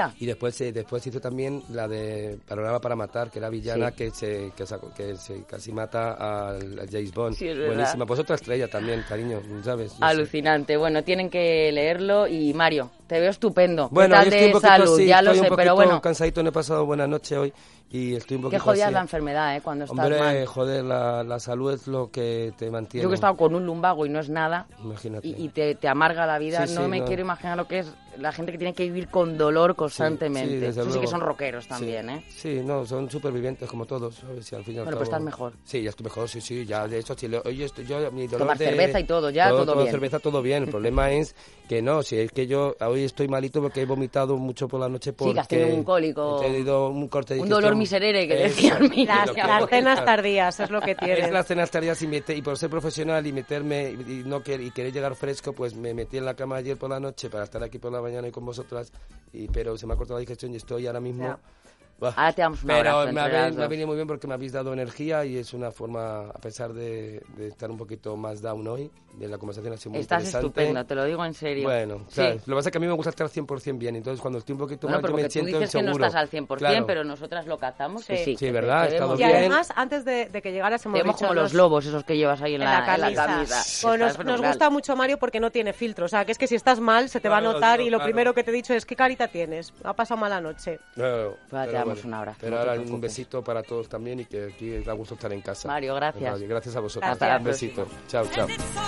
después eh, después hizo también la de Panorama para matar, que era villana, Sí. que se que, sacó- que se casi mata al, al James Bond. Sí, es verdad. Buenísima. Pues otra estrella también, cariño, ¿sabes? Yo sé. Alucinante. Bueno, tienen que leerlo y Mario, te veo estupendo. Bueno, ¿Qué yo tal estoy un de poquito, salud? sí, Ya lo estoy un sé, poquito pero bueno, cansadito, no he pasado buena noche hoy y estoy un qué poquito jodida es así. la enfermedad, ¿eh? Cuando estás Hombre, mal. joder, la, la salud es lo que te mantiene. Yo que he estado con un lumbago y no es nada, Imagínate. y, y te, te amarga la vida, Sí, no sí, me no. quiero imaginar lo que es la gente que tiene que vivir con dolor constantemente. Sí, desde Eso sí que luego. son rockeros Sí. también, ¿eh? Sí, no, son supervivientes como todos, ¿sabes? Y al fin y al Bueno, pues cabo- estás mejor. Sí, ya estoy mejor, sí, sí, ya de hecho, si le- oye, estoy, yo, mi dolor Tomar de- cerveza y todo, ya, todo tomar bien. cerveza, todo bien. El problema es que no, si es que yo hoy estoy malito porque he vomitado mucho por la noche porque... Sí, que has tenido un cólico, he tenido un corte de un digestión. dolor miserere, que Eso, decían mis Las, lo que- las cenas tardías es lo que tienes. Es las cenas tardías y, mete- y por ser profesional y meterme y, y no quer- y querer llegar fresco, pues me metí en la cama ayer por la noche para estar aquí por la mañana y con vosotras, y, pero se me ha cortado la digestión y estoy ahora mismo... Ya. Buah. Ahora te damos un Pero abrazo me ha, entre las ven- me ha dos. venido muy bien porque me habéis dado energía y es una forma, a pesar de, de estar un poquito más down hoy, de la conversación ha sido muy Estás interesante. estupendo, te lo digo en serio. Bueno, Sí. ¿sabes? Lo que pasa es que a mí me gusta estar cien por ciento bien, entonces cuando estoy un poquito Bueno, mal pero yo me porque tú siento dices que no inseguro. estás al cien por ciento, Claro. pero nosotras lo captamos que Sí. sí. Sí, que ¿verdad? te He estado vemos Y bien. además, antes de, de que llegaras hemos Te vemos dicho, como los nos- lobos esos que llevas ahí en en la, la en la camisa. camisa. Bueno, Está nos, nos fenomenal. gusta mucho Mario porque no tiene filtro. O sea, que es que si estás mal se te va a Claro, notar digo, y lo claro. primero que te he dicho es ¿qué carita tienes? Ha pasado mala noche. Claro, Pues te damos un abrazo, Pero no te ahora un preocupes. besito para todos también y que aquí da gusto estar en casa. Mario, gracias. En radio. Gracias a vosotros. Hasta la un besito. Chao, chao.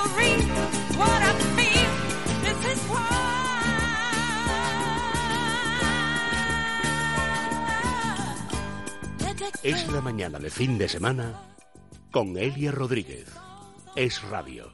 Es la mañana de fin de semana con Elia Rodríguez. Es radio.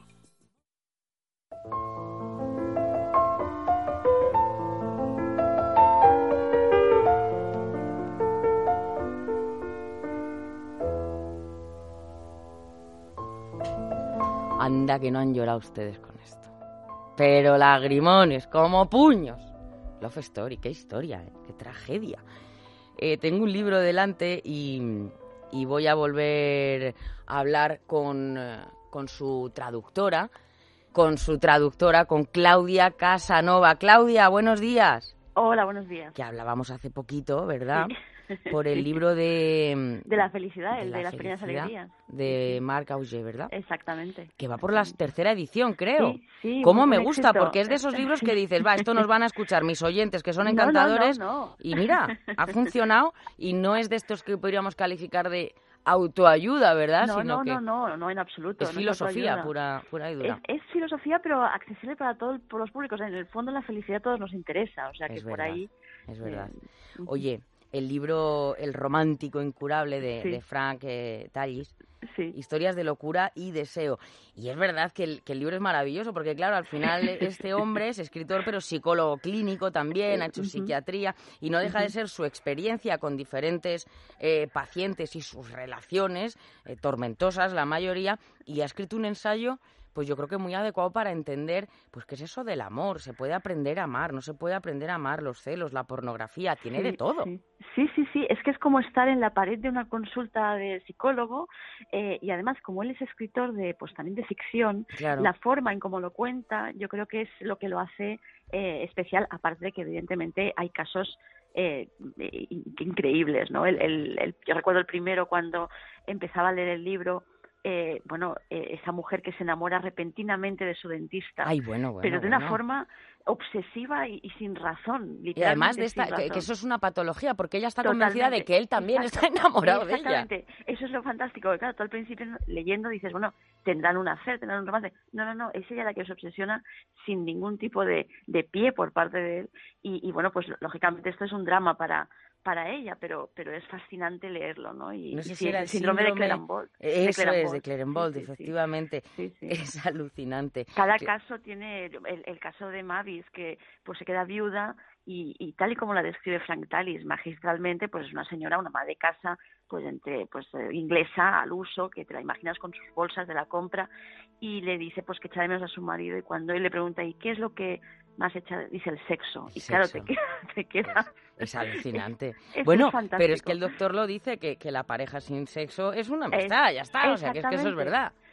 Anda que no han llorado ustedes con esto. Pero lagrimones, como puños. Love Story, qué historia, ¿eh? Qué tragedia. Eh, tengo un libro delante y, y voy a volver a hablar con, eh, con su traductora, con su traductora, con Claudia Casanova. Claudia, buenos días. Hola, buenos días. Que hablábamos hace poquito, ¿verdad? Sí. Por el libro de... De la felicidad, de el la de las pequeñas felicidad, alegrías. de Marc Augé, ¿verdad? Exactamente. Que va por la tercera edición, creo. Sí, sí, ¿Cómo muy me buen gusta? éxito. Porque es de esos libros que dices, va, esto nos van a escuchar mis oyentes, que son No, no, no, encantadores. no. Y mira, ha funcionado y no es de estos que podríamos calificar de autoayuda, ¿verdad? No, Sino no, que no, no, no, en absoluto. es no filosofía autoayuda. pura, pura y dura. Es, es filosofía, pero accesible para todos por los públicos. En el fondo, la felicidad a todos nos interesa. O sea, que Es por verdad, ahí... es verdad. eh, Oye, el libro El romántico incurable de, Sí. de Frank eh, Tallis, Sí. Historias de locura y deseo. Y es verdad que el, que el libro es maravilloso, porque claro, al final este hombre es escritor, pero psicólogo clínico también, ha hecho Ujú. psiquiatría, y no deja de ser su experiencia con diferentes eh, pacientes y sus relaciones, eh, tormentosas la mayoría, y ha escrito un ensayo, pues yo creo que muy adecuado para entender, pues qué es eso del amor. Se puede aprender a amar, no se puede aprender a amar, los celos, la pornografía, tiene Sí, de todo. Sí. sí, sí, sí. Es que es como estar en la pared de una consulta de psicólogo eh, y además como él es escritor de, pues también de ficción, Claro. la forma en cómo lo cuenta, yo creo que es lo que lo hace eh, especial, aparte de que evidentemente hay casos eh, eh, in- increíbles, ¿no? El, el, el- yo recuerdo el primero cuando empezaba a leer el libro. Eh, bueno, eh, esa mujer que se enamora repentinamente de su dentista, Ay, bueno, bueno, pero de una bueno. forma obsesiva y, y sin razón, Y además de literalmente esta, sin que, razón. que eso es una patología, porque ella está convencida de Totalmente. que él también Exacto. está enamorado de ella. Exactamente. Eso es lo fantástico, que claro, tú al principio leyendo dices, bueno, tendrán un hacer, tendrán un romance. No, no, no, es ella la que se obsesiona sin ningún tipo de, de pie por parte de él. Y, y bueno, pues lógicamente esto es un drama para para ella, pero pero es fascinante leerlo, ¿no? Y No sé y si sí, era el el síndrome, síndrome... de Clerambault. Eso de es, de Clerambault, Sí, sí, sí. efectivamente. Sí, sí. Es alucinante. Cada Que- caso tiene el, el caso de Mavis, que pues se queda viuda y, y tal y como la describe Frank Tallis magistralmente, pues es una señora, una ama de casa, pues entre pues eh, inglesa al uso, que te la imaginas con sus bolsas de la compra, y le dice pues que echa de menos a su marido, y cuando él le pregunta ¿y qué es lo que más echa? Dice el sexo. El Y claro, sexo. te queda, te queda Es alucinante. Es Bueno, fantástico. pero es que el doctor lo dice, que, que la pareja sin sexo es una amistad, ya está, o sea, que es que eso es Exactamente. verdad.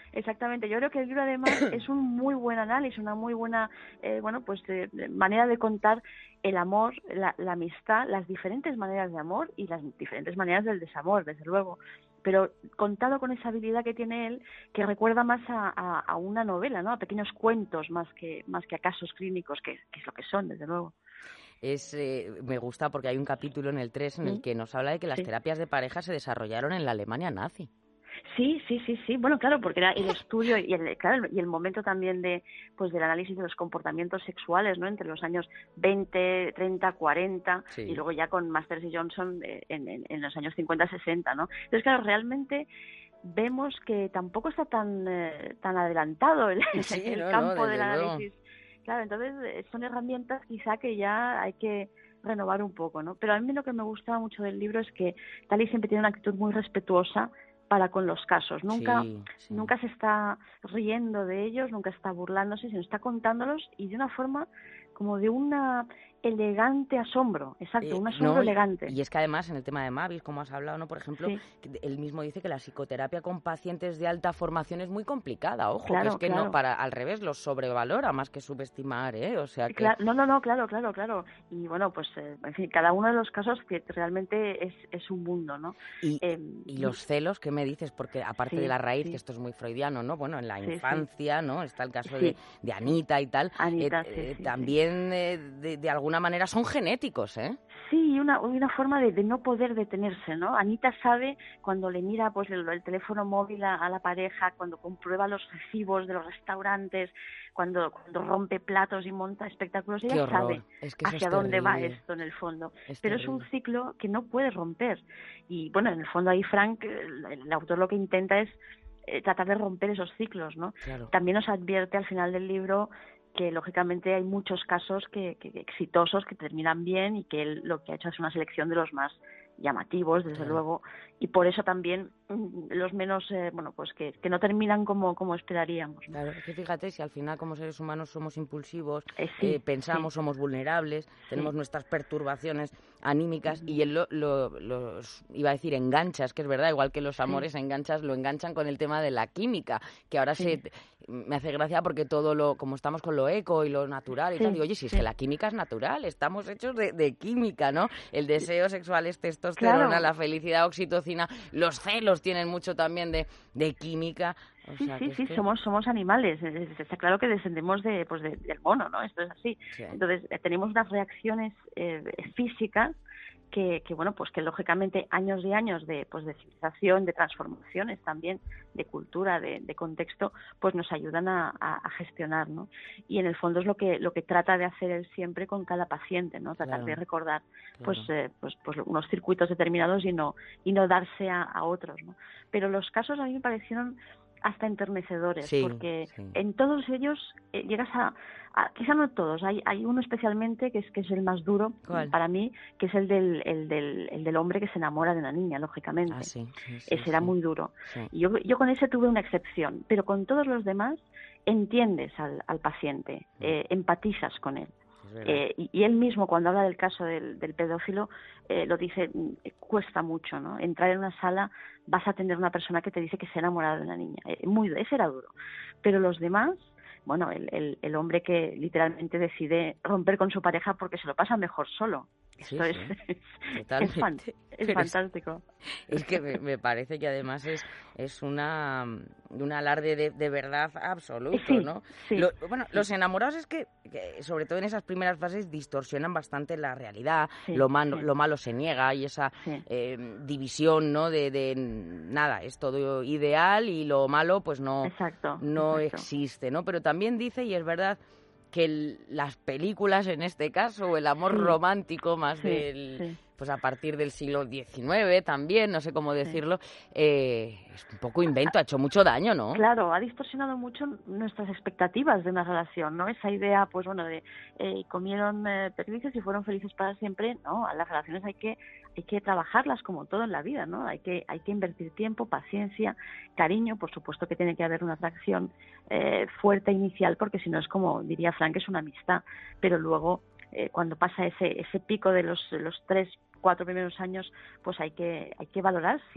Exactamente, yo creo que el libro además es un muy buen análisis, una muy buena eh, bueno pues eh, manera de contar el amor, la, la amistad, las diferentes maneras de amor y las diferentes maneras del desamor, desde luego, pero contado con esa habilidad que tiene él, que recuerda más a, a, a una novela, ¿no? A pequeños cuentos más que más que a casos clínicos, que, que es lo que son, desde luego. Es, eh, me gusta porque hay un capítulo en el tres en el que nos habla de que las sí. terapias de pareja se desarrollaron en la Alemania nazi. Sí, sí, sí, sí. Bueno, claro, porque era el estudio y el, claro, y el momento también de, pues, del análisis de los comportamientos sexuales, ¿no? Entre los años veinte, treinta, cuarenta sí. y luego ya con Masters y Johnson eh, en, en, en los años cincuenta, sesenta, ¿no? Entonces, claro, realmente vemos que tampoco está tan eh, tan adelantado el, sí, el no, campo no, del análisis. Luego. Claro, entonces son herramientas quizá que ya hay que renovar un poco, ¿no? Pero a mí lo que me gusta mucho del libro es que Tali siempre tiene una actitud muy respetuosa para con los casos. Nunca, sí, sí. nunca se está riendo de ellos, nunca está burlándose, sino está contándolos y de una forma como de una elegante asombro, exacto, eh, un asombro no, elegante. Y es que además en el tema de Mavis, como has hablado, ¿no? Por ejemplo, sí. él mismo dice que la psicoterapia con pacientes de alta formación es muy complicada, ojo, claro, que es que claro. no, para al revés, los sobrevalora más que subestimar, ¿eh? O sea que... Claro, no, no, no, claro, claro, claro. Y bueno, pues, eh, en fin, cada uno de los casos que realmente es, es un mundo, ¿no? Y, eh, y los celos, ¿qué me dices? Porque aparte sí, de la raíz, sí. que esto es muy freudiano, ¿no? Bueno, en la sí, infancia, sí. ¿no? Está el caso sí. de, de Anita y tal. Anita, eh, sí, eh, sí, también sí. Eh, de, de alguna manera son genéticos, ¿eh? Sí, una, una forma de, de no poder detenerse, ¿no? Anita sabe cuando le mira pues el, el teléfono móvil a, a la pareja, cuando comprueba los recibos de los restaurantes, cuando, cuando rompe platos y monta espectáculos, ella sabe es que hacia es dónde va terrible. esto en el fondo. Es Pero terrible. es un ciclo que no puede romper. Y bueno, en el fondo ahí Frank, el, el autor lo que intenta es eh, tratar de romper esos ciclos, ¿no? Claro. También nos advierte al final del libro que lógicamente hay muchos casos que, que, que exitosos que terminan bien y que él lo que ha hecho es una selección de los más llamativos, desde claro. luego, y por eso también los menos, eh, bueno, pues que, que no terminan como, como esperaríamos, ¿no? Claro, es que fíjate, si al final como seres humanos somos impulsivos, eh, sí, eh, pensamos, sí. somos vulnerables, sí. tenemos nuestras perturbaciones anímicas uh-huh. y él lo, lo, los, iba a decir, enganchas, que es verdad, igual que los amores sí. enganchas, lo enganchan con el tema de la química, que ahora sí. se me hace gracia porque todo lo, como estamos con lo eco y lo natural y sí, tal, digo, oye, si sí. es que la química es natural, estamos hechos de, de química, ¿no? El deseo sexual es testosterona, claro. la felicidad oxitocina, los celos tienen mucho también de, de química. O sí, sea, sí, que sí, es que... somos somos animales. Está claro que descendemos de, pues de, del mono, ¿no? Esto es así. Sí. Entonces, eh, tenemos unas reacciones eh, físicas que, que, bueno, pues que lógicamente años y años de, pues de civilización, de transformaciones también, de cultura, de, de contexto, pues nos ayudan a, a, a gestionar, ¿no? Y en el fondo es lo que lo que trata de hacer él siempre con cada paciente, ¿no? Tratar claro. de recordar, claro. pues, eh, pues, pues unos circuitos determinados y no y no darse a, a otros, ¿no? Pero los casos a mí me parecieron hasta enternecedores, sí, porque sí. en todos ellos eh, llegas a, a, quizá no todos, hay hay uno especialmente que es que es el más duro ¿Cuál? Para mí, que es el del el del el del hombre que se enamora de una niña, lógicamente. Ah, sí, sí, sí, ese era sí. muy duro. Sí. Y yo yo con ese tuve una excepción, pero con todos los demás entiendes al, al paciente, eh, empatizas con él. Eh, y, y él mismo, cuando habla del caso del, del pedófilo, eh, lo dice, cuesta mucho, ¿no? Entrar en una sala, vas a tener una persona que te dice que se ha enamorado de una niña. Eh, muy, ese era duro. Pero los demás, bueno, el, el, el hombre que literalmente decide romper con su pareja porque se lo pasa mejor solo. Sí, Esto sí. es, Totalmente. es, fan, es fantástico. Es, es que me, me parece que además es es una un alarde de, de verdad absoluto, sí, ¿no? Sí, Lo, bueno, sí. los enamorados es que, que, sobre todo en esas primeras fases, distorsionan bastante la realidad, Sí, lo, man, sí. lo malo se niega y esa Sí. eh, división, ¿no? De, de nada, es todo ideal y lo malo pues no, Exacto, no exacto. existe, ¿no? Pero también dice, y es verdad, que el, las películas en este caso, o el amor Sí. romántico más Sí, del... sí. pues a partir del siglo diecinueve también, no sé cómo decirlo, eh, es un poco invento, ha hecho mucho daño, ¿no? Claro, ha distorsionado mucho nuestras expectativas de una relación, ¿no? Esa idea, pues bueno, de eh, comieron eh, perdices y fueron felices para siempre, ¿no? A las relaciones hay que hay que trabajarlas como todo en la vida, ¿no? Hay que hay que invertir tiempo, paciencia, cariño, por supuesto que tiene que haber una atracción eh, fuerte inicial, porque si no es como diría Frank, es una amistad, pero luego eh, cuando pasa ese ese pico de los los tres cuatro primeros años, pues hay que hay que valorar si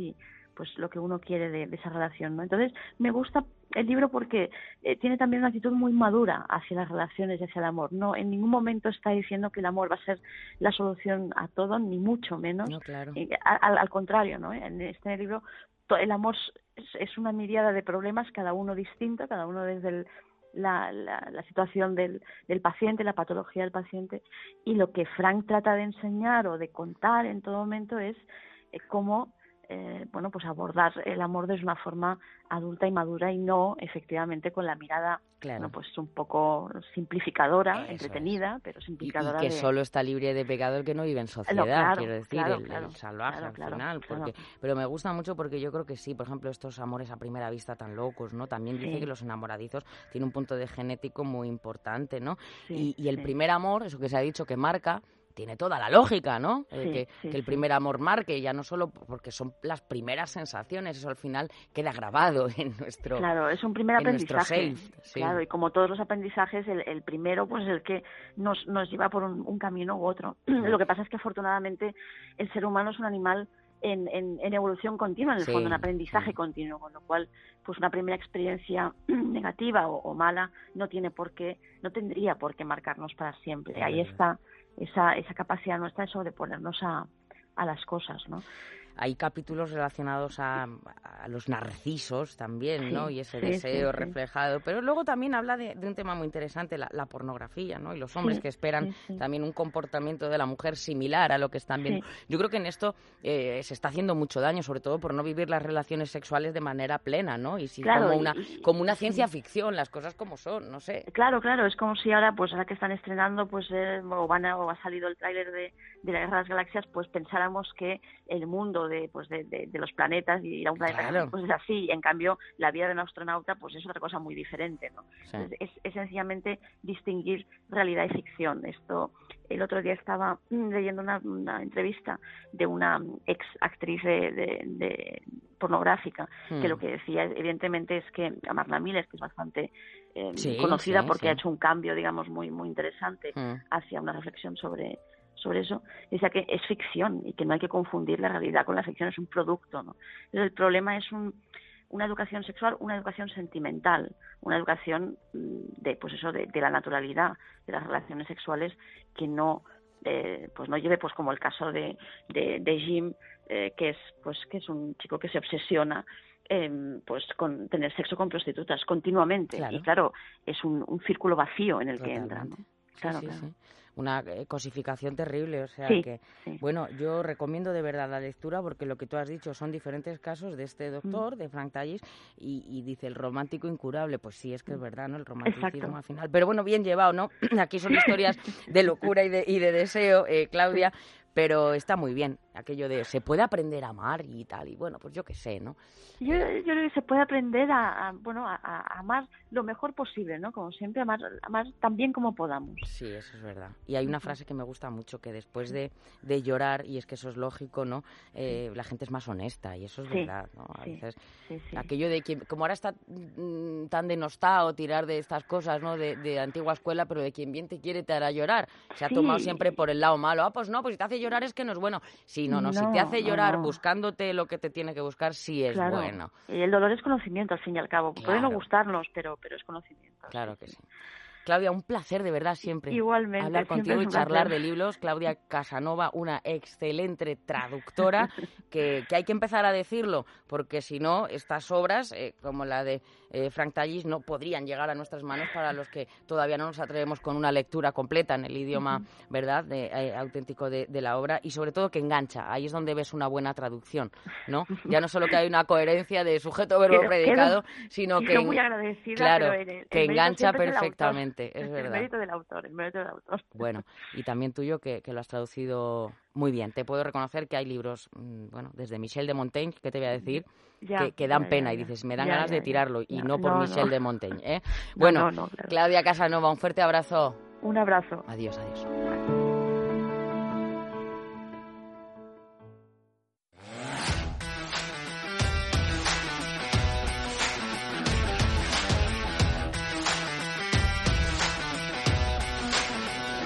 pues lo que uno quiere de, de esa relación, ¿no? Entonces, me gusta el libro porque eh, tiene también una actitud muy madura hacia las relaciones y hacia el amor. No, en ningún momento está diciendo que el amor va a ser la solución a todo, ni mucho menos. No, claro. Eh, al, al contrario, ¿no? En este libro el amor es, es una miriada de problemas, cada uno distinto, cada uno desde el, la, la, la situación del, del paciente, la patología del paciente, y lo que Frank trata de enseñar o de contar en todo momento es eh, cómo eh, bueno, pues abordar el amor desde una forma adulta y madura y no efectivamente con la mirada, claro, bueno, pues un poco simplificadora, Eso entretenida, es. pero Y, simplificadora. y que de... solo está libre de pecado el que no vive en sociedad, no, claro, quiero decir, claro, el, claro, el salvaje claro, al claro, final. Porque, claro. Pero me gusta mucho porque yo creo que sí, por ejemplo, estos amores a primera vista tan locos, ¿no? También dice Sí. que los enamoradizos tienen un punto de genético muy importante, ¿no? Sí, y, y el sí. primer amor, eso que se ha dicho que marca, tiene toda la lógica, ¿no? Eh, Sí, que, sí, que el sí. primer amor marque, ya no solo porque son las primeras sensaciones, eso al final queda grabado en nuestro... Claro, es un primer en nuestro aprendizaje. self, sí. Claro, y como todos los aprendizajes, el, el primero pues es el que nos, nos lleva por un, un camino u otro. Lo que pasa es que afortunadamente el ser humano es un animal en, en, en evolución continua, en el Sí, fondo, en aprendizaje sí. continuo, con lo cual pues una primera experiencia negativa o, o mala no tiene por qué, no tendría por qué marcarnos para siempre. Es Ahí verdad. está esa, esa capacidad nuestra de sobreponernos a, a las cosas, ¿no? Hay capítulos relacionados a, a los narcisos también, ¿no? Sí, Y ese sí, deseo sí, sí. reflejado. Pero luego también habla de, de un tema muy interesante, la, la pornografía, ¿no? Y los hombres Sí, que esperan sí, sí. también un comportamiento de la mujer similar a lo que están viendo. Sí. Yo creo que en esto eh, se está haciendo mucho daño, sobre todo por no vivir las relaciones sexuales de manera plena, ¿no? Y sí, Claro, como y- una, y- como una sí. ciencia ficción, las cosas como son, no sé. Claro, claro, es como si ahora, pues ahora que están estrenando, pues eh, o van a, o ha salido el tráiler de, de la Guerra de las Galaxias, pues pensáramos que el mundo de, pues de, de, de los planetas y ir a un planeta Claro. pues es así. En cambio, la vida de un astronauta, pues es otra cosa muy diferente, ¿no? Sí. Entonces, es, es sencillamente distinguir realidad y ficción. Esto, el otro día estaba mm, leyendo una, una entrevista de una ex actriz de, de, de pornográfica Hmm. que lo que decía evidentemente es que Marla Miller, que es bastante eh, Sí, conocida sí, porque sí. ha hecho un cambio, digamos, muy muy interesante Mm. hacia una reflexión sobre sobre eso, decía que es ficción y que no hay que confundir la realidad con la ficción, es un producto, ¿no? Entonces, el problema es un, una educación sexual, una educación sentimental, una educación mm, de pues eso de, de la naturalidad de las relaciones sexuales que no eh, pues no lleve pues como el caso de de, de Jim eh, que es pues que es un chico que se obsesiona eh, pues con tener sexo con prostitutas continuamente. Claro. Y claro, es un, un círculo vacío en el que entra, ¿no? Totalmente. Claro, sí, sí, claro. sí. Una eh, cosificación terrible, o sea Sí, que, sí. bueno, yo recomiendo de verdad la lectura porque lo que tú has dicho son diferentes casos de este doctor, Mm. de Frank Tallis, y, y dice el romántico incurable, pues sí, es que es verdad, ¿no? El romanticismo Exacto. al final, pero bueno, bien llevado, ¿no? Aquí son historias de locura y de, y de deseo, eh, Claudia, pero está muy bien, aquello de se puede aprender a amar y tal, y bueno, pues yo qué sé, ¿no? Yo, yo creo que se puede aprender a, a, bueno a, a amar lo mejor posible, ¿no? Como siempre, amar, amar tan bien como podamos. Sí, eso es verdad. Y hay una frase que me gusta mucho, que después de, de llorar, y es que eso es lógico, ¿no? Eh, la gente es más honesta, y eso es Sí, verdad, ¿no? A sí, veces, sí, sí. aquello de quien, como ahora está mm, tan denostado tirar de estas cosas, ¿no? De, de antigua escuela, pero de quien bien te quiere te hará llorar. Se ha Sí. tomado siempre por el lado malo. Ah, pues no, pues si te hace llorar es que no es bueno. Sí, no, no, si No, te hace no, llorar no. buscándote lo que te tiene que buscar, sí es Claro. bueno. Y el dolor es conocimiento, al fin y al cabo. Puede no Claro. gustarnos, pero, pero es conocimiento. Claro sí, que sí. sí. Claudia, un placer de verdad siempre. Igualmente, Hablar siempre contigo es y un charlar placer. de libros. Claudia Casanova, una excelente traductora, que, que hay que empezar a decirlo, porque si no, estas obras, eh, como la de eh, Frank Tallis, no podrían llegar a nuestras manos para los que todavía no nos atrevemos con una lectura completa en el idioma, ¿verdad?, de, eh, auténtico de, de la obra, y sobre todo que engancha. Ahí es donde ves una buena traducción, ¿no? Ya no solo que hay una coherencia de sujeto, verbo, Quedo- predicado, quedo- sino que... quedo en- muy agradecida, claro, pero en el- el que mérito engancha siempre es del autor. perfectamente, es El verdad. mérito del autor, el mérito del autor. Bueno, y también tuyo que, que lo has traducido muy bien. Te puedo reconocer que hay libros, mm, bueno, desde Michel de Montaigne, que te voy a decir, Ya, que, que dan ya, pena ya, y ya. dices, me dan Ya, ganas ya, de ya. tirarlo, y Ya, no por no, Michel no. de Montaigne, ¿eh? No, Bueno, no, no, claro. Claudia Casanova, un fuerte abrazo. Un abrazo. Adiós, adiós.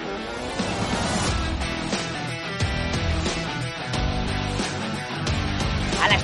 A las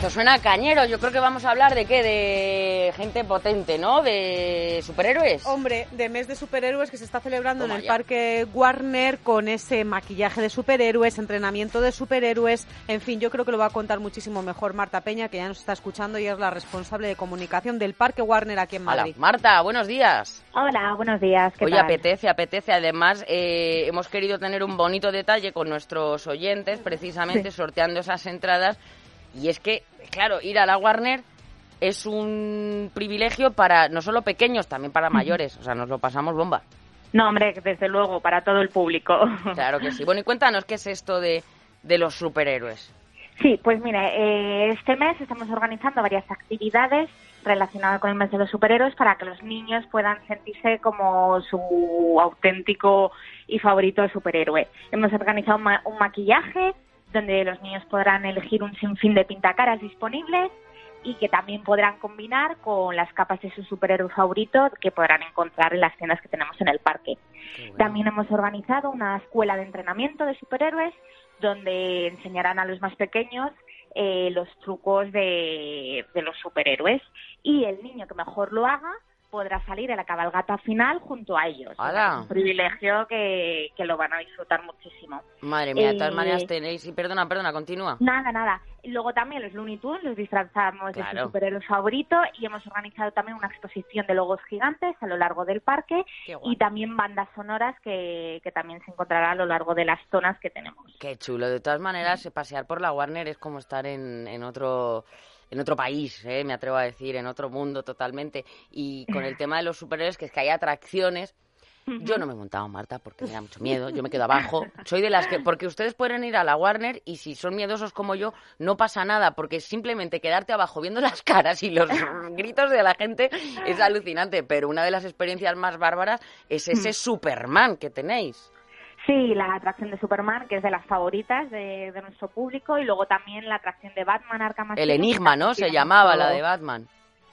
esto suena cañero. Yo creo que vamos a hablar de qué, de gente potente, ¿no? De superhéroes. Hombre, de mes de superhéroes que se está celebrando Toma en el ya. Parque Warner con ese maquillaje de superhéroes, entrenamiento de superhéroes. En fin, yo creo que lo va a contar muchísimo mejor Marta Peña, que ya nos está escuchando y es la responsable de comunicación del Parque Warner aquí en Hola, Madrid. Marta, buenos días. Hola, buenos días. ¿Qué Oye, tal? apetece, apetece. Además, eh, hemos querido tener un bonito detalle con nuestros oyentes, precisamente Sí. sorteando esas entradas. Y es que, claro, ir a la Warner es un privilegio para no solo pequeños, también para mayores. O sea, nos lo pasamos bomba. No, hombre, desde luego, para todo el público. Claro que sí. Bueno, y cuéntanos qué es esto de, de los superhéroes. Sí, pues mire, eh, este mes estamos organizando varias actividades relacionadas con el mes de los superhéroes para que los niños puedan sentirse como su auténtico y favorito superhéroe. Hemos organizado un, ma- un maquillaje donde los niños podrán elegir un sinfín de pintacaras disponibles y que también podrán combinar con las capas de su superhéroe favorito que podrán encontrar en las tiendas que tenemos en el parque. Bueno. También hemos organizado una escuela de entrenamiento de superhéroes donde enseñarán a los más pequeños eh, los trucos de, de los superhéroes y el niño que mejor lo haga podrá salir a la cabalgata final junto a ellos. ¡Hala! Es un privilegio que, que lo van a disfrutar muchísimo. Madre mía, de todas Eh, maneras tenéis... Y perdona, perdona, continúa. Nada, nada. Luego también los Looney Tunes los disfrazamos de Claro. su superhéroe favorito y hemos organizado también una exposición de logos gigantes a lo largo del parque Qué guay. y también bandas sonoras que, que también se encontrará a lo largo de las zonas que tenemos. Qué chulo. De todas maneras, pasear por la Warner es como estar en, en otro... en otro país, ¿eh? Me atrevo a decir, en otro mundo totalmente. Y con el tema de los superhéroes, que es que hay atracciones. Yo no me he montado, Marta, porque me da mucho miedo. Yo me quedo abajo. Soy de las que... Porque ustedes pueden ir a la Warner y si son miedosos como yo, no pasa nada. Porque simplemente quedarte abajo viendo las caras y los gritos de la gente es alucinante. Pero una de las experiencias más bárbaras es ese Superman que tenéis. Sí, la atracción de Superman, que es de las favoritas de, de nuestro público, y luego también la atracción de Batman Arkham Asylum. El Enigma, ¿no? Se llamaba la de Batman.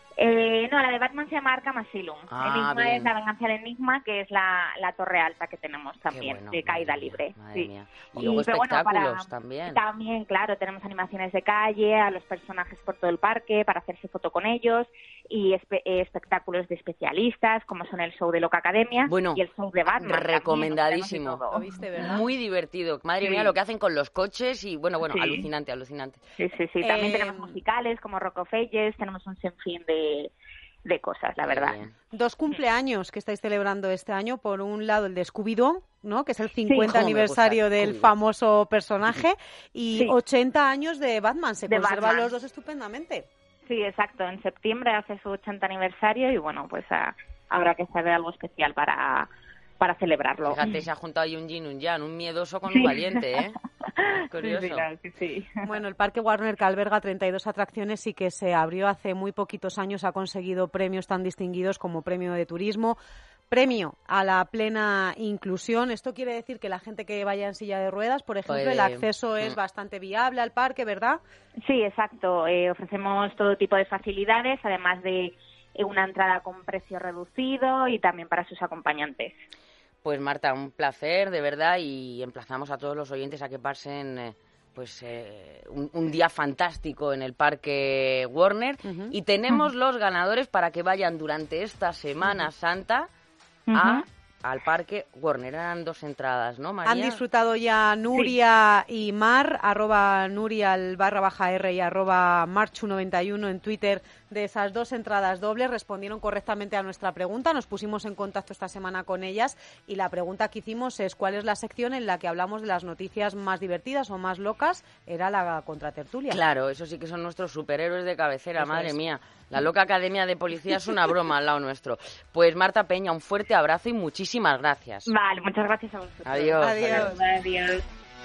Eh, no, la de Batman se llama Arkham Asylum. Ah, Enigma bien. es la venganza del Enigma, que es la, la torre alta que tenemos también, bueno, de caída madre mía, libre. madre Sí. mía. Y luego pero bueno, espectáculos para- también. También, claro, tenemos animaciones de calle, a los personajes por todo el parque, para hacerse foto con ellos, y espe- eh, espectáculos de especialistas, como son el show de Loca Academia Bueno, y el show de Batman. también, recomendadísimo. tenemos de todo. ¿Lo viste, verdad? Muy divertido. Madre Sí. mía, lo que hacen con los coches y, bueno, bueno, Sí. alucinante, alucinante. Sí, sí, sí. También Eh, tenemos musicales como Rock of Ages, tenemos un sinfín de, de cosas, la Qué verdad. bien. Dos cumpleaños que estáis celebrando este año. Por un lado, el de Scooby-Doo, ¿no? Que es el cincuenta cómo me aniversario gusta del Scooby-Doo. famoso personaje. Y Sí. ochenta años de Batman. Se De conservan Batman. los dos estupendamente. Sí, exacto. En septiembre hace su ochenta aniversario y bueno, pues ah, habrá que hacer algo especial para, para celebrarlo. Fíjate, se ha juntado ahí un yin, un yang, un miedoso con Sí. un valiente, ¿eh? Curioso. Sí, sí, claro que sí. Bueno, el Parque Warner, que alberga treinta y dos atracciones y que se abrió hace muy poquitos años, ha conseguido premios tan distinguidos como Premio de Turismo, Premio a la Plena Inclusión. Esto quiere decir que la gente que vaya en silla de ruedas, por ejemplo, Puede- el acceso es Mm. bastante viable al parque, ¿verdad? Sí, exacto. Eh, ofrecemos todo tipo de facilidades, además de eh, una entrada con precio reducido y también para sus acompañantes. Pues Marta, un placer, de verdad, y emplazamos a todos los oyentes a que pasen eh, pues eh, un, un día fantástico en el Parque Warner. Ujú. Y tenemos los ganadores para que vayan durante esta Semana Santa a, Ujú. al Parque Warner. Eran dos entradas, ¿no, María? Han disfrutado ya Nuria y Mar, arroba Nurial barra baja R y arroba Marchu noventa y uno en Twitter, de esas dos entradas dobles. Respondieron correctamente a nuestra pregunta. Nos pusimos en contacto esta semana con ellas y la pregunta que hicimos es ¿cuál es la sección en la que hablamos de las noticias más divertidas o más locas? Era la contratertulia. Claro, eso sí que son nuestros superhéroes de cabecera, Eso madre es. mía. La loca Academia de Policía es una broma al lado nuestro. Pues Marta Peña, un fuerte abrazo y muchísimas gracias. Vale, muchas gracias a vosotros. Adiós. Adiós. Adiós.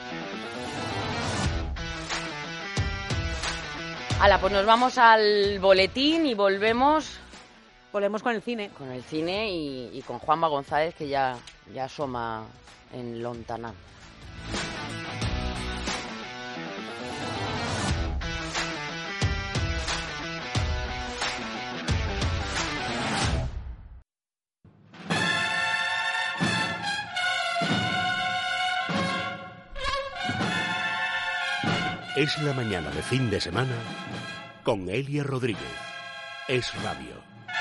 Hala, pues nos vamos al boletín y volvemos Volvemos con el cine. con el cine y, y con Juanma González, que ya, ya asoma en Lontanán. Es la mañana de fin de semana con Elia Rodríguez. Es Radio.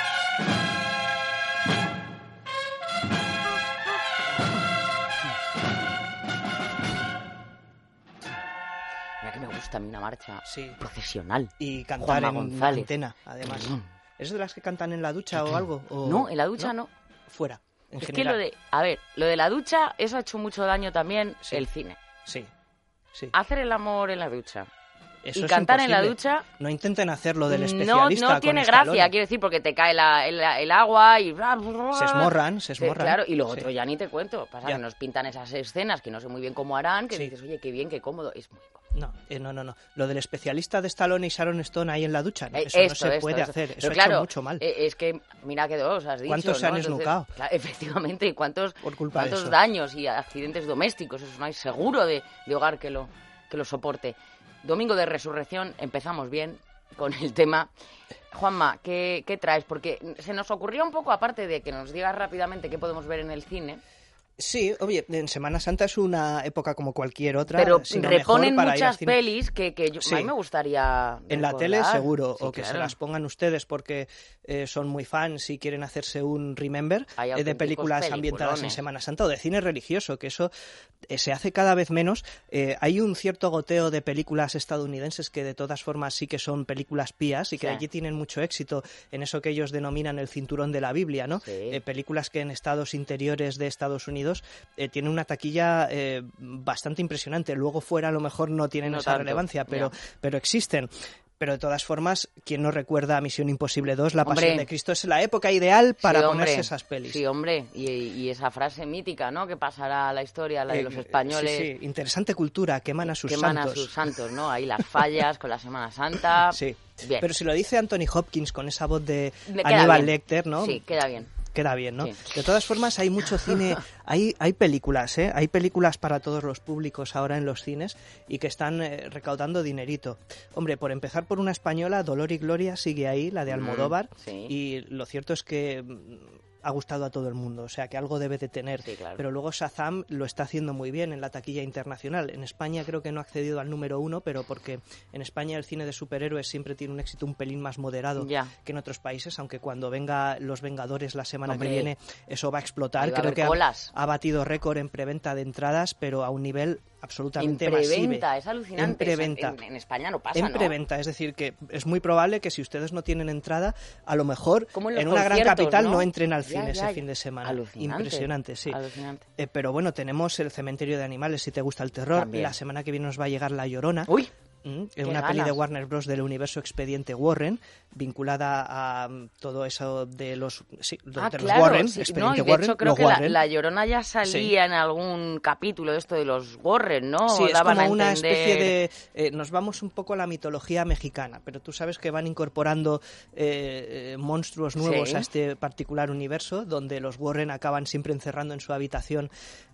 Mira que me gusta a mí una marcha Sí. profesional. Y cantar Juanma en González. antena, además. Mm. ¿Es de las que cantan en la ducha o algo? O... No, en la ducha no. Fuera, en Es general. que lo de, a ver, lo de la ducha, eso ha hecho mucho daño también Sí. el cine. Sí, sí. Hacer el amor en la ducha Eso y es cantar en la imposible. ducha No intenten hacerlo del no, especialista no con tiene Stallone. gracia, quiero decir, porque te cae la, el, el agua y... Se esmorran, se Sí, esmorran. claro, y lo Sí. otro ya ni te cuento. Pasa Ya. que nos pintan esas escenas que no sé muy bien cómo harán, que Sí. dices, oye, qué bien, qué cómodo. Es muy cómodo. No, eh, no, no, no. Lo del especialista de Stallone y Sharon Stone ahí en la ducha, no, Eh, eso no esto, se esto, puede esto. hacer. Pero Eso ha claro, hecho mucho mal. eh, es que, mira que dos has dicho, ¿Cuántos se ¿no? han Entonces, esnucado? claro, efectivamente, y cuántos, Por culpa de cuántos eso. daños y accidentes domésticos. Eso no hay seguro de, de hogar que lo, que lo soporte. Domingo de Resurrección, empezamos bien con el tema. Juanma, ¿qué, ¿qué traes? Porque se nos ocurrió un poco, aparte de que nos digas rápidamente qué podemos ver en el cine, Sí, oye, en Semana Santa es una época como cualquier otra, pero sino reponen mejor para ir al muchas cine. pelis que, que yo, Sí. a mí me gustaría En la recordar. tele seguro, Sí, o que se claro. las pongan ustedes porque eh, son muy fans y quieren hacerse un remember Hay eh, de auténticos películas ambientadas en peliculones. Semana Santa o de cine religioso, que eso eh, se hace cada vez menos. Eh, hay un cierto goteo de películas estadounidenses que de todas formas sí que son películas pías y que Sí. allí tienen mucho éxito en eso que ellos denominan el cinturón de la Biblia, ¿no? Sí. Eh, películas que en estados interiores de Estados Unidos eh, tienen una taquilla eh, bastante impresionante. Luego fuera a lo mejor no tienen No esa tanto, relevancia, pero, ya. pero existen. Pero de todas formas, quien no recuerda a Misión Imposible dos, La Pasión Hombre. de Cristo, es la época ideal para Sí, hombre. ponerse esas pelis. Sí, hombre, y, y esa frase mítica, ¿no? Que pasará a la historia, la de Eh, los españoles. Sí, sí, interesante cultura, queman a sus Queman santos. a sus santos, ¿no? Ahí las fallas con la Semana Santa. Sí. Bien. Pero si lo dice Anthony Hopkins con esa voz de Le queda Aníbal bien. Lecter, ¿no? Sí, queda bien. Queda bien, ¿no? Sí. De todas formas, hay mucho cine, hay, hay películas, ¿eh? Hay películas para todos los públicos ahora en los cines y que están eh, recaudando dinerito. Hombre, por empezar por una española, Dolor y Gloria sigue ahí, la de Almodóvar, Mm, sí. y lo cierto es que mm, ha gustado a todo el mundo, o sea que algo debe de tener. Sí, claro. Pero luego Shazam lo está haciendo muy bien en la taquilla internacional. En España creo que no ha accedido al número uno, pero porque en España el cine de superhéroes siempre tiene un éxito un pelín más moderado Ya. que en otros países, aunque cuando venga Los Vengadores la semana Hombre, que viene eso va a explotar. ahí va a Creo haber que ha, colas. ha batido récord en preventa de entradas, pero a un nivel absolutamente En preventa, masivo. es alucinante. En preventa. En, en España no pasa, En ¿no? preventa, es decir, que es muy probable que si ustedes no tienen entrada, a lo mejor Como en los en una gran conciertos, capital ¿no? no entren al Ya, cine ya, ese ya. fin de semana. Alucinante. Impresionante, sí. Alucinante. Eh, pero bueno, tenemos El Cementerio de Animales, si te gusta el terror. También. La semana que viene nos va a llegar La Llorona. ¡Uy! Mm, Qué una peli ganas. de Warner Bros. Del universo Expediente Warren, vinculada a mm, todo eso de los, sí, de Ah, de los claro, Warren, sí, Expediente no, y de Warren, hecho creo los que la, Warren. la Llorona ya salía en algún capítulo de esto de los Warren, ¿no? Sí, es Daban como a una entender- especie de... eh, nos vamos un poco a la mitología mexicana, pero tú sabes que van incorporando eh, eh, monstruos nuevos Sí. a este particular universo, donde los Warren acaban siempre encerrando en su habitación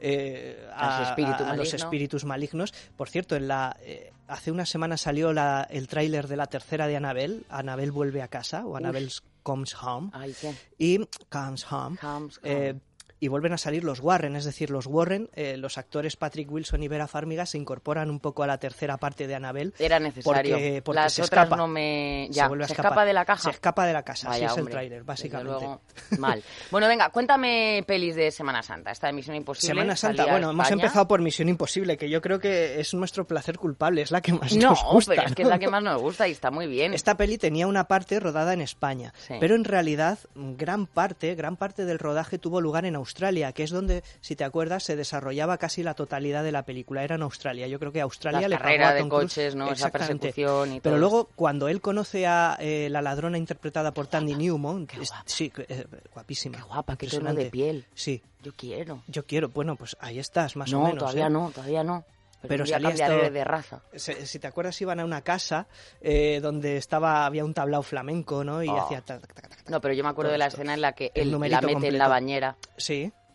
eh, A ese espíritu a- a los maligno. espíritus malignos. Por cierto, en la... eh, hace una semana salió la, el tráiler de la tercera de Annabelle, Annabelle vuelve a casa, o Annabelle Comes Home, Ay, ¿qué? y Comes Home, Comes eh, home. y vuelven a salir los Warren, es decir, los Warren, eh, los actores Patrick Wilson y Vera Farmiga se incorporan un poco a la tercera parte de Annabelle. Era necesario. Porque, porque Las se otras escapa. no me... Ya, vuelve a se escapar. escapa de la caja. Se escapa de la casa, así Vaya, es el hombre, tráiler, desde básicamente. luego, mal. Bueno, venga, cuéntame pelis de Semana Santa. Esta de Misión Imposible. Semana Santa, salía a bueno, hemos España. empezado por Misión Imposible, que yo creo que es nuestro placer culpable, es la que más No, nos gusta. pero es que es ¿no? la que más nos gusta y está muy bien. Esta peli tenía una parte rodada en España, Sí. pero en realidad gran parte, gran parte del rodaje tuvo lugar en Australia, que es donde, si te acuerdas, se desarrollaba casi la totalidad de la película. Era en Australia. Yo creo que Australia La le pagó carrera a de Tom Cruise. coches, ¿no? Esa Exactamente. persecución y Pero todo luego, cuando él conoce a eh, la ladrona interpretada por Tandy Newman, qué es- guapa. sí, eh, guapísima. Qué guapa, qué tono impresionante. de piel. Sí, Yo quiero. yo quiero. Bueno, pues ahí estás, más no, o menos. todavía ¿eh? no, todavía no. Pero, Pero un día salía cambiaré esto- de raza. Se- Si te acuerdas, iban a una casa eh, donde estaba había un tablao flamenco, ¿no? Y Oh. hacía... tac, tac, tac, tac. No, pero yo me acuerdo Todo de la esto. escena en la que El él la numerito mete en la completo. bañera. Sí.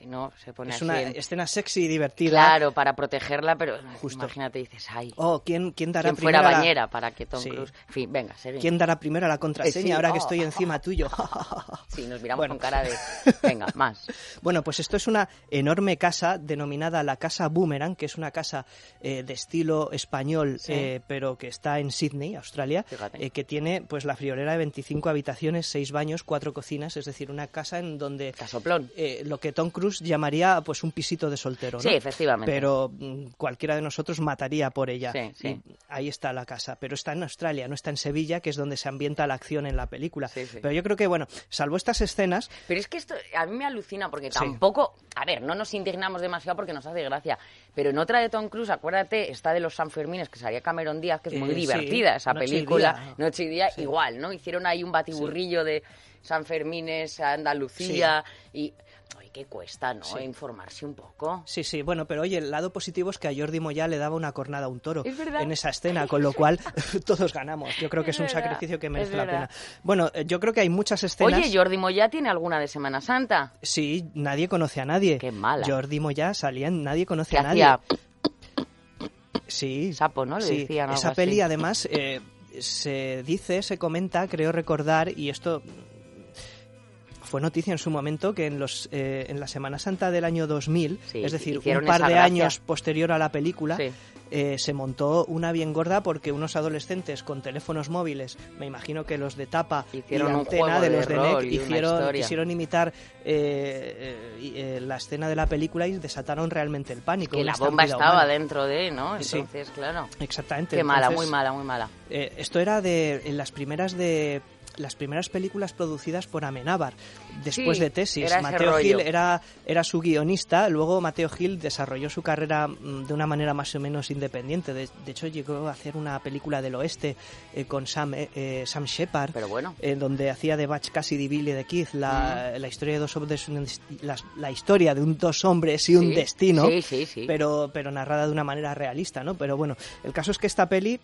no se pone Es así una en- escena sexy y divertida. Claro, para protegerla, pero Justo. imagínate, dices, ay, Oh, ¿quién, quién dará ¿quién fuera primero la- bañera para que Tom Sí. Cruise... En fin, venga, seguimos. ¿Quién dará primero la contraseña Eh, sí, ahora que oh. estoy encima tuyo? Sí, nos miramos Bueno. con cara de... Venga, más. Bueno, pues esto es una enorme casa denominada la Casa Boomerang, que es una casa eh, de estilo español, Sí. eh, pero que está en Sydney, Australia, Fíjate. eh, que tiene pues la friolera de veinticinco habitaciones, seis baños, cuatro cocinas, es decir, una casa en donde Casoplón. eh, lo que Tom Cruise llamaría pues un pisito de soltero, ¿no? Sí, efectivamente. Pero mm, cualquiera de nosotros mataría por ella. Sí, sí. Y ahí está la casa, pero está en Australia, no está en Sevilla, que es donde se ambienta la acción en la película. Sí, sí. Pero yo creo que, bueno, salvo estas escenas, Pero es que esto a mí me alucina porque Sí. tampoco... A ver, no nos indignamos demasiado porque nos hace gracia. Pero en otra de Tom Cruise, acuérdate, está de los Sanfermines, que salía Cameron Díaz, que es muy Eh, divertida sí, esa Noche y película. Día. Noche y Día, Sí. igual, ¿no? Hicieron ahí un batiburrillo de Sanfermines, Andalucía y... Ay, qué cuesta, ¿no? Sí. Informarse un poco. sí, sí, bueno, pero oye, el lado positivo es que a Jordi Moya le daba una cornada a un toro Es verdad. en esa escena, con lo cual todos ganamos. Yo creo que es, Es un verdad, sacrificio que es merece la verdad. pena. Bueno, eh, yo creo que hay muchas escenas... Oye, Jordi Moya tiene alguna de Semana Santa. Sí, nadie conoce a nadie. Qué mala. Jordi Moya salía en Nadie conoce Que a nadie. hacía Sí, sapo, ¿no? Le sí. decían algo Esa así. peli además eh, se dice, se comenta, creo recordar, y esto fue noticia en su momento, que en los eh, en la Semana Santa del año dos mil, Sí, es decir, hicieron un par esa de gracia. años posterior a la película, Sí. eh, se montó una bien gorda porque unos adolescentes con teléfonos móviles, me imagino que los de tapa Hicieron y un antena juego de de los de rol N E C, y una hicieron, historia. quisieron imitar eh, eh, y, eh, la escena de la película y desataron realmente el pánico. Que una la bomba estampida estaba humana. dentro de, ¿no? Sí. Entonces, claro. Exactamente. Qué mala, entonces, muy mala, muy mala. eh, esto era de en las primeras de las primeras películas producidas por Amenábar, después Sí, de Tesis. era ese Mateo rollo. Gil era, era su guionista, luego Mateo Gil desarrolló su carrera mm, de una manera más o menos independiente. De, de hecho, llegó a hacer una película del oeste eh, con Sam, eh, eh, Sam Shepard, Pero bueno. eh, donde hacía de Butch Cassidy, Billy the Kid, la, la historia de dos hombres, un dest- la, la historia de un dos hombres y un Sí, destino, sí, sí, sí. pero pero narrada de una manera realista, ¿no? Pero bueno, el caso es que esta peli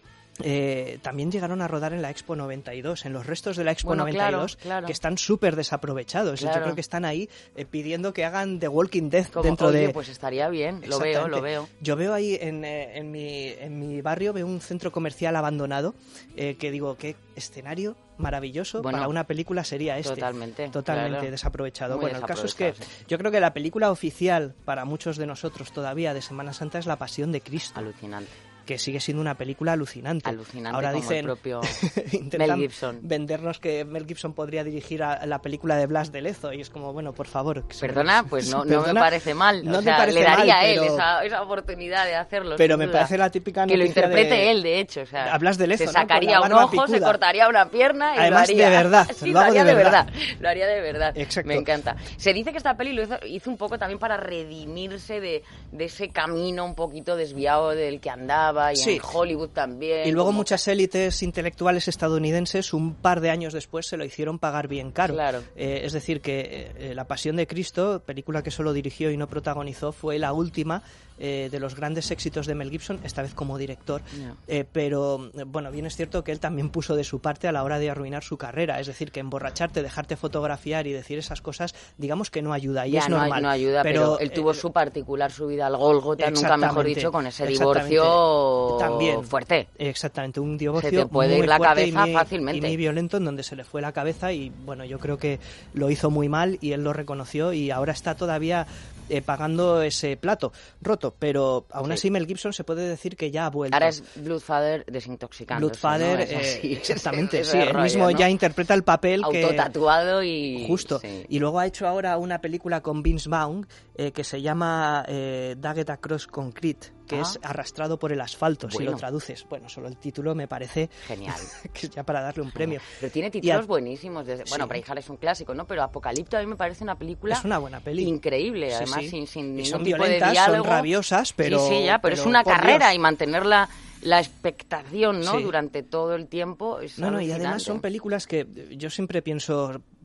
eh, también llegaron a rodar en la Expo noventa y dos, en los restos de la Expo Bueno, noventa y dos, claro, claro. que están súper desaprovechados. Yo Claro. creo que están ahí eh, pidiendo que hagan The Walking Dead Como, dentro oye, de... pues estaría bien, lo veo, lo Exactamente. veo. Yo veo ahí en, eh, en, mi, en mi barrio, veo un centro comercial abandonado, eh, que digo, qué escenario maravilloso Bueno, para una película sería este. totalmente, Totalmente claro. desaprovechado. Muy Bueno, el caso es que desaprovechado, yo creo que la película oficial para muchos de nosotros todavía de Semana Santa es La Pasión de Cristo, Alucinante. que sigue siendo una película alucinante. Alucinante Ahora como dicen, el propio intentan Mel Gibson. vendernos que Mel Gibson podría dirigir a la película de Blas de Lezo, y es como, bueno, por favor. que se- Perdona, pues no, no me Perdona, parece mal. no o te sea, parece le daría mal, a él pero- esa, esa oportunidad de hacerlo. Pero sin me duda. parece la típica Que lo noticia interprete de- él, de hecho. O sea, Hablas de Lezo, se ¿no? Con sacaría la un barba ojo, se picuda. cortaría una pierna y Además, lo haría. de verdad, Sí, lo hago haría de verdad. Lo haría de verdad. Exacto. Me encanta. Se dice que esta peli lo hizo, hizo un poco también para redimirse de, de ese camino un poquito desviado del que andaba y Sí. en Hollywood también. Y luego como- muchas élites intelectuales estadounidenses un par de años después se lo hicieron pagar bien caro. Claro. Eh, es decir, que eh, La Pasión de Cristo, película que solo dirigió y no protagonizó, fue la última eh, de los grandes éxitos de Mel Gibson, esta vez como director. Ya. Eh, pero, eh, bueno, bien es cierto que él también puso de su parte a la hora de arruinar su carrera. Es decir, que emborracharte, dejarte fotografiar y decir esas cosas, digamos que no ayuda. Y Ya, es no, normal. no ayuda, pero, él eh, tuvo su particular subida al Gólgota, nunca mejor Exactamente, dicho, con ese exactamente. divorcio También fuerte. Exactamente, un divorcio Se te puede muy ir la fuerte cabeza y muy, fácilmente. y muy violento, en donde se le fue la cabeza, y bueno, yo creo que lo hizo muy mal y él lo reconoció, y ahora está todavía eh, pagando ese plato roto, pero aún Sí. así Mel Gibson se puede decir que ya ha vuelto. Ahora es Bloodfather desintoxicando. Bloodfather, ¿no? Es eh, así, exactamente, ese sí, él rollo, mismo ¿no? ya interpreta el papel que... Autotatuado y... Justo. sí. Y luego ha hecho ahora una película con Vince Vaughn eh, que se llama eh, Daggett Across Concrete, que Ah. es Arrastrado por el asfalto, si Bueno. lo traduces. Bueno, solo el título me parece Genial. que es ya para darle un premio. Pero tiene Y títulos a- buenísimos. Desde... Bueno, Sí. Braveheart es un clásico, ¿no? Pero Apocalipto a mí me parece una película... Es una buena peli. Increíble, Sí, además, sí. sin, sin Y ningún son tipo violentas, de son diálogo. rabiosas, pero- Sí, sí, ya, pero, es pero, una por carrera Dios. y mantener la, la expectación, ¿no? Sí. Durante todo el tiempo es No, no, y alucinante. además son películas que yo siempre pienso,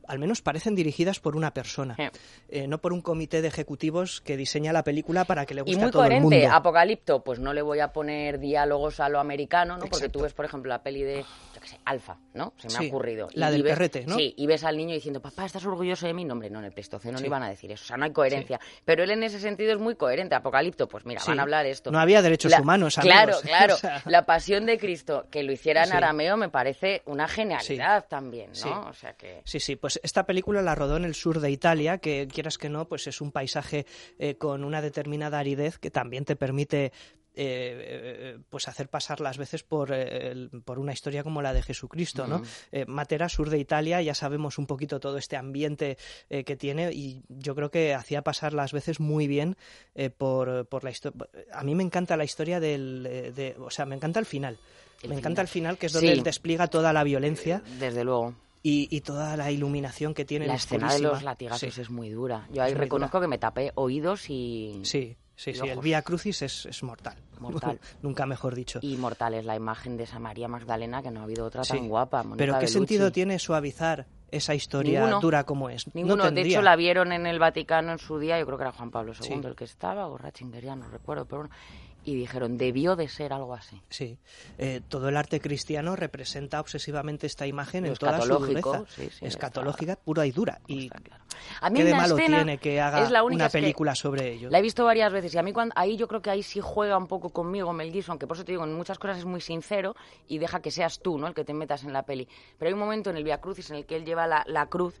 al menos parecen dirigidas por una persona, Sí. eh, no por un comité de ejecutivos que diseña la película para que le guste Y muy a todo el coherente. mundo. Apocalipto, pues no le voy a poner diálogos a lo americano, ¿no? Porque Exacto. tú ves, por ejemplo, la peli de, yo qué sé, Alfa, ¿no? Se me Sí, ha ocurrido. la Y del ves- perrete, ¿no? Sí, y ves al niño diciendo, papá, ¿estás orgulloso de mí? No, hombre, no, en el Pleistoceno Sí. no iban a decir eso. O sea, no hay coherencia. Pero él en ese sentido es muy coherente. Apocalipto, pues mira, Sí. van a hablar esto. No había derechos La- humanos, Claro, amigos. claro. O sea, La pasión de Cristo, que lo hiciera en Sí. arameo, me parece una genialidad también, ¿no? Sí. O sea que... Sí, sí, pues esta película la rodó en el sur de Italia, que quieras que no, pues es un paisaje eh, con una determinada aridez que también te permite eh, eh, pues hacer pasar las veces por, eh, el- por una historia como la de Jesucristo, ¿no? Mm. Eh, Matera, sur de Italia, ya sabemos un poquito todo este ambiente eh, que tiene y yo creo que hacía pasar las veces muy bien eh, por, por la historia. A mí me encanta la historia del... eh, de, o sea, me encanta el final. El me encanta final. el final, que es donde Sí. él despliega toda la violencia Desde luego. y, y toda la iluminación que tiene. La es escena de purísima. los latigazos Sí. es muy dura. Yo ahí Es muy reconozco dura. que me tapé oídos y... Sí, sí, y sí. El ojos. Vía Crucis es, es mortal. Mortal. Nunca mejor dicho. Y mortal es la imagen de esa María Magdalena, que no ha habido otra Sí. tan guapa. Mónica Pero ¿qué Bellucci. sentido tiene suavizar esa historia Ninguno. dura como es? Ninguno. No De tendría. hecho, la vieron en el Vaticano en su día, yo creo que era Juan Pablo segundo Sí. el que estaba, o Ratzinger, ya no recuerdo, pero bueno. Y dijeron, debió de ser algo así. Sí. Eh, todo el arte cristiano representa obsesivamente esta imagen Lo en toda su escatológico, dureza. sí, sí, Escatológica, pura y dura. Y Está claro. A mí ¿qué hay de una malo escena, tiene que haga es la única, una es que película sobre ello? La he visto varias veces y a mí cuando, ahí yo creo que ahí sí juega un poco conmigo Mel Gibson, que por eso te digo, en muchas cosas es muy sincero y deja que seas tú, ¿no?, el que te metas en la peli. Pero hay un momento en el Vía Crucis en el que él lleva la, la cruz,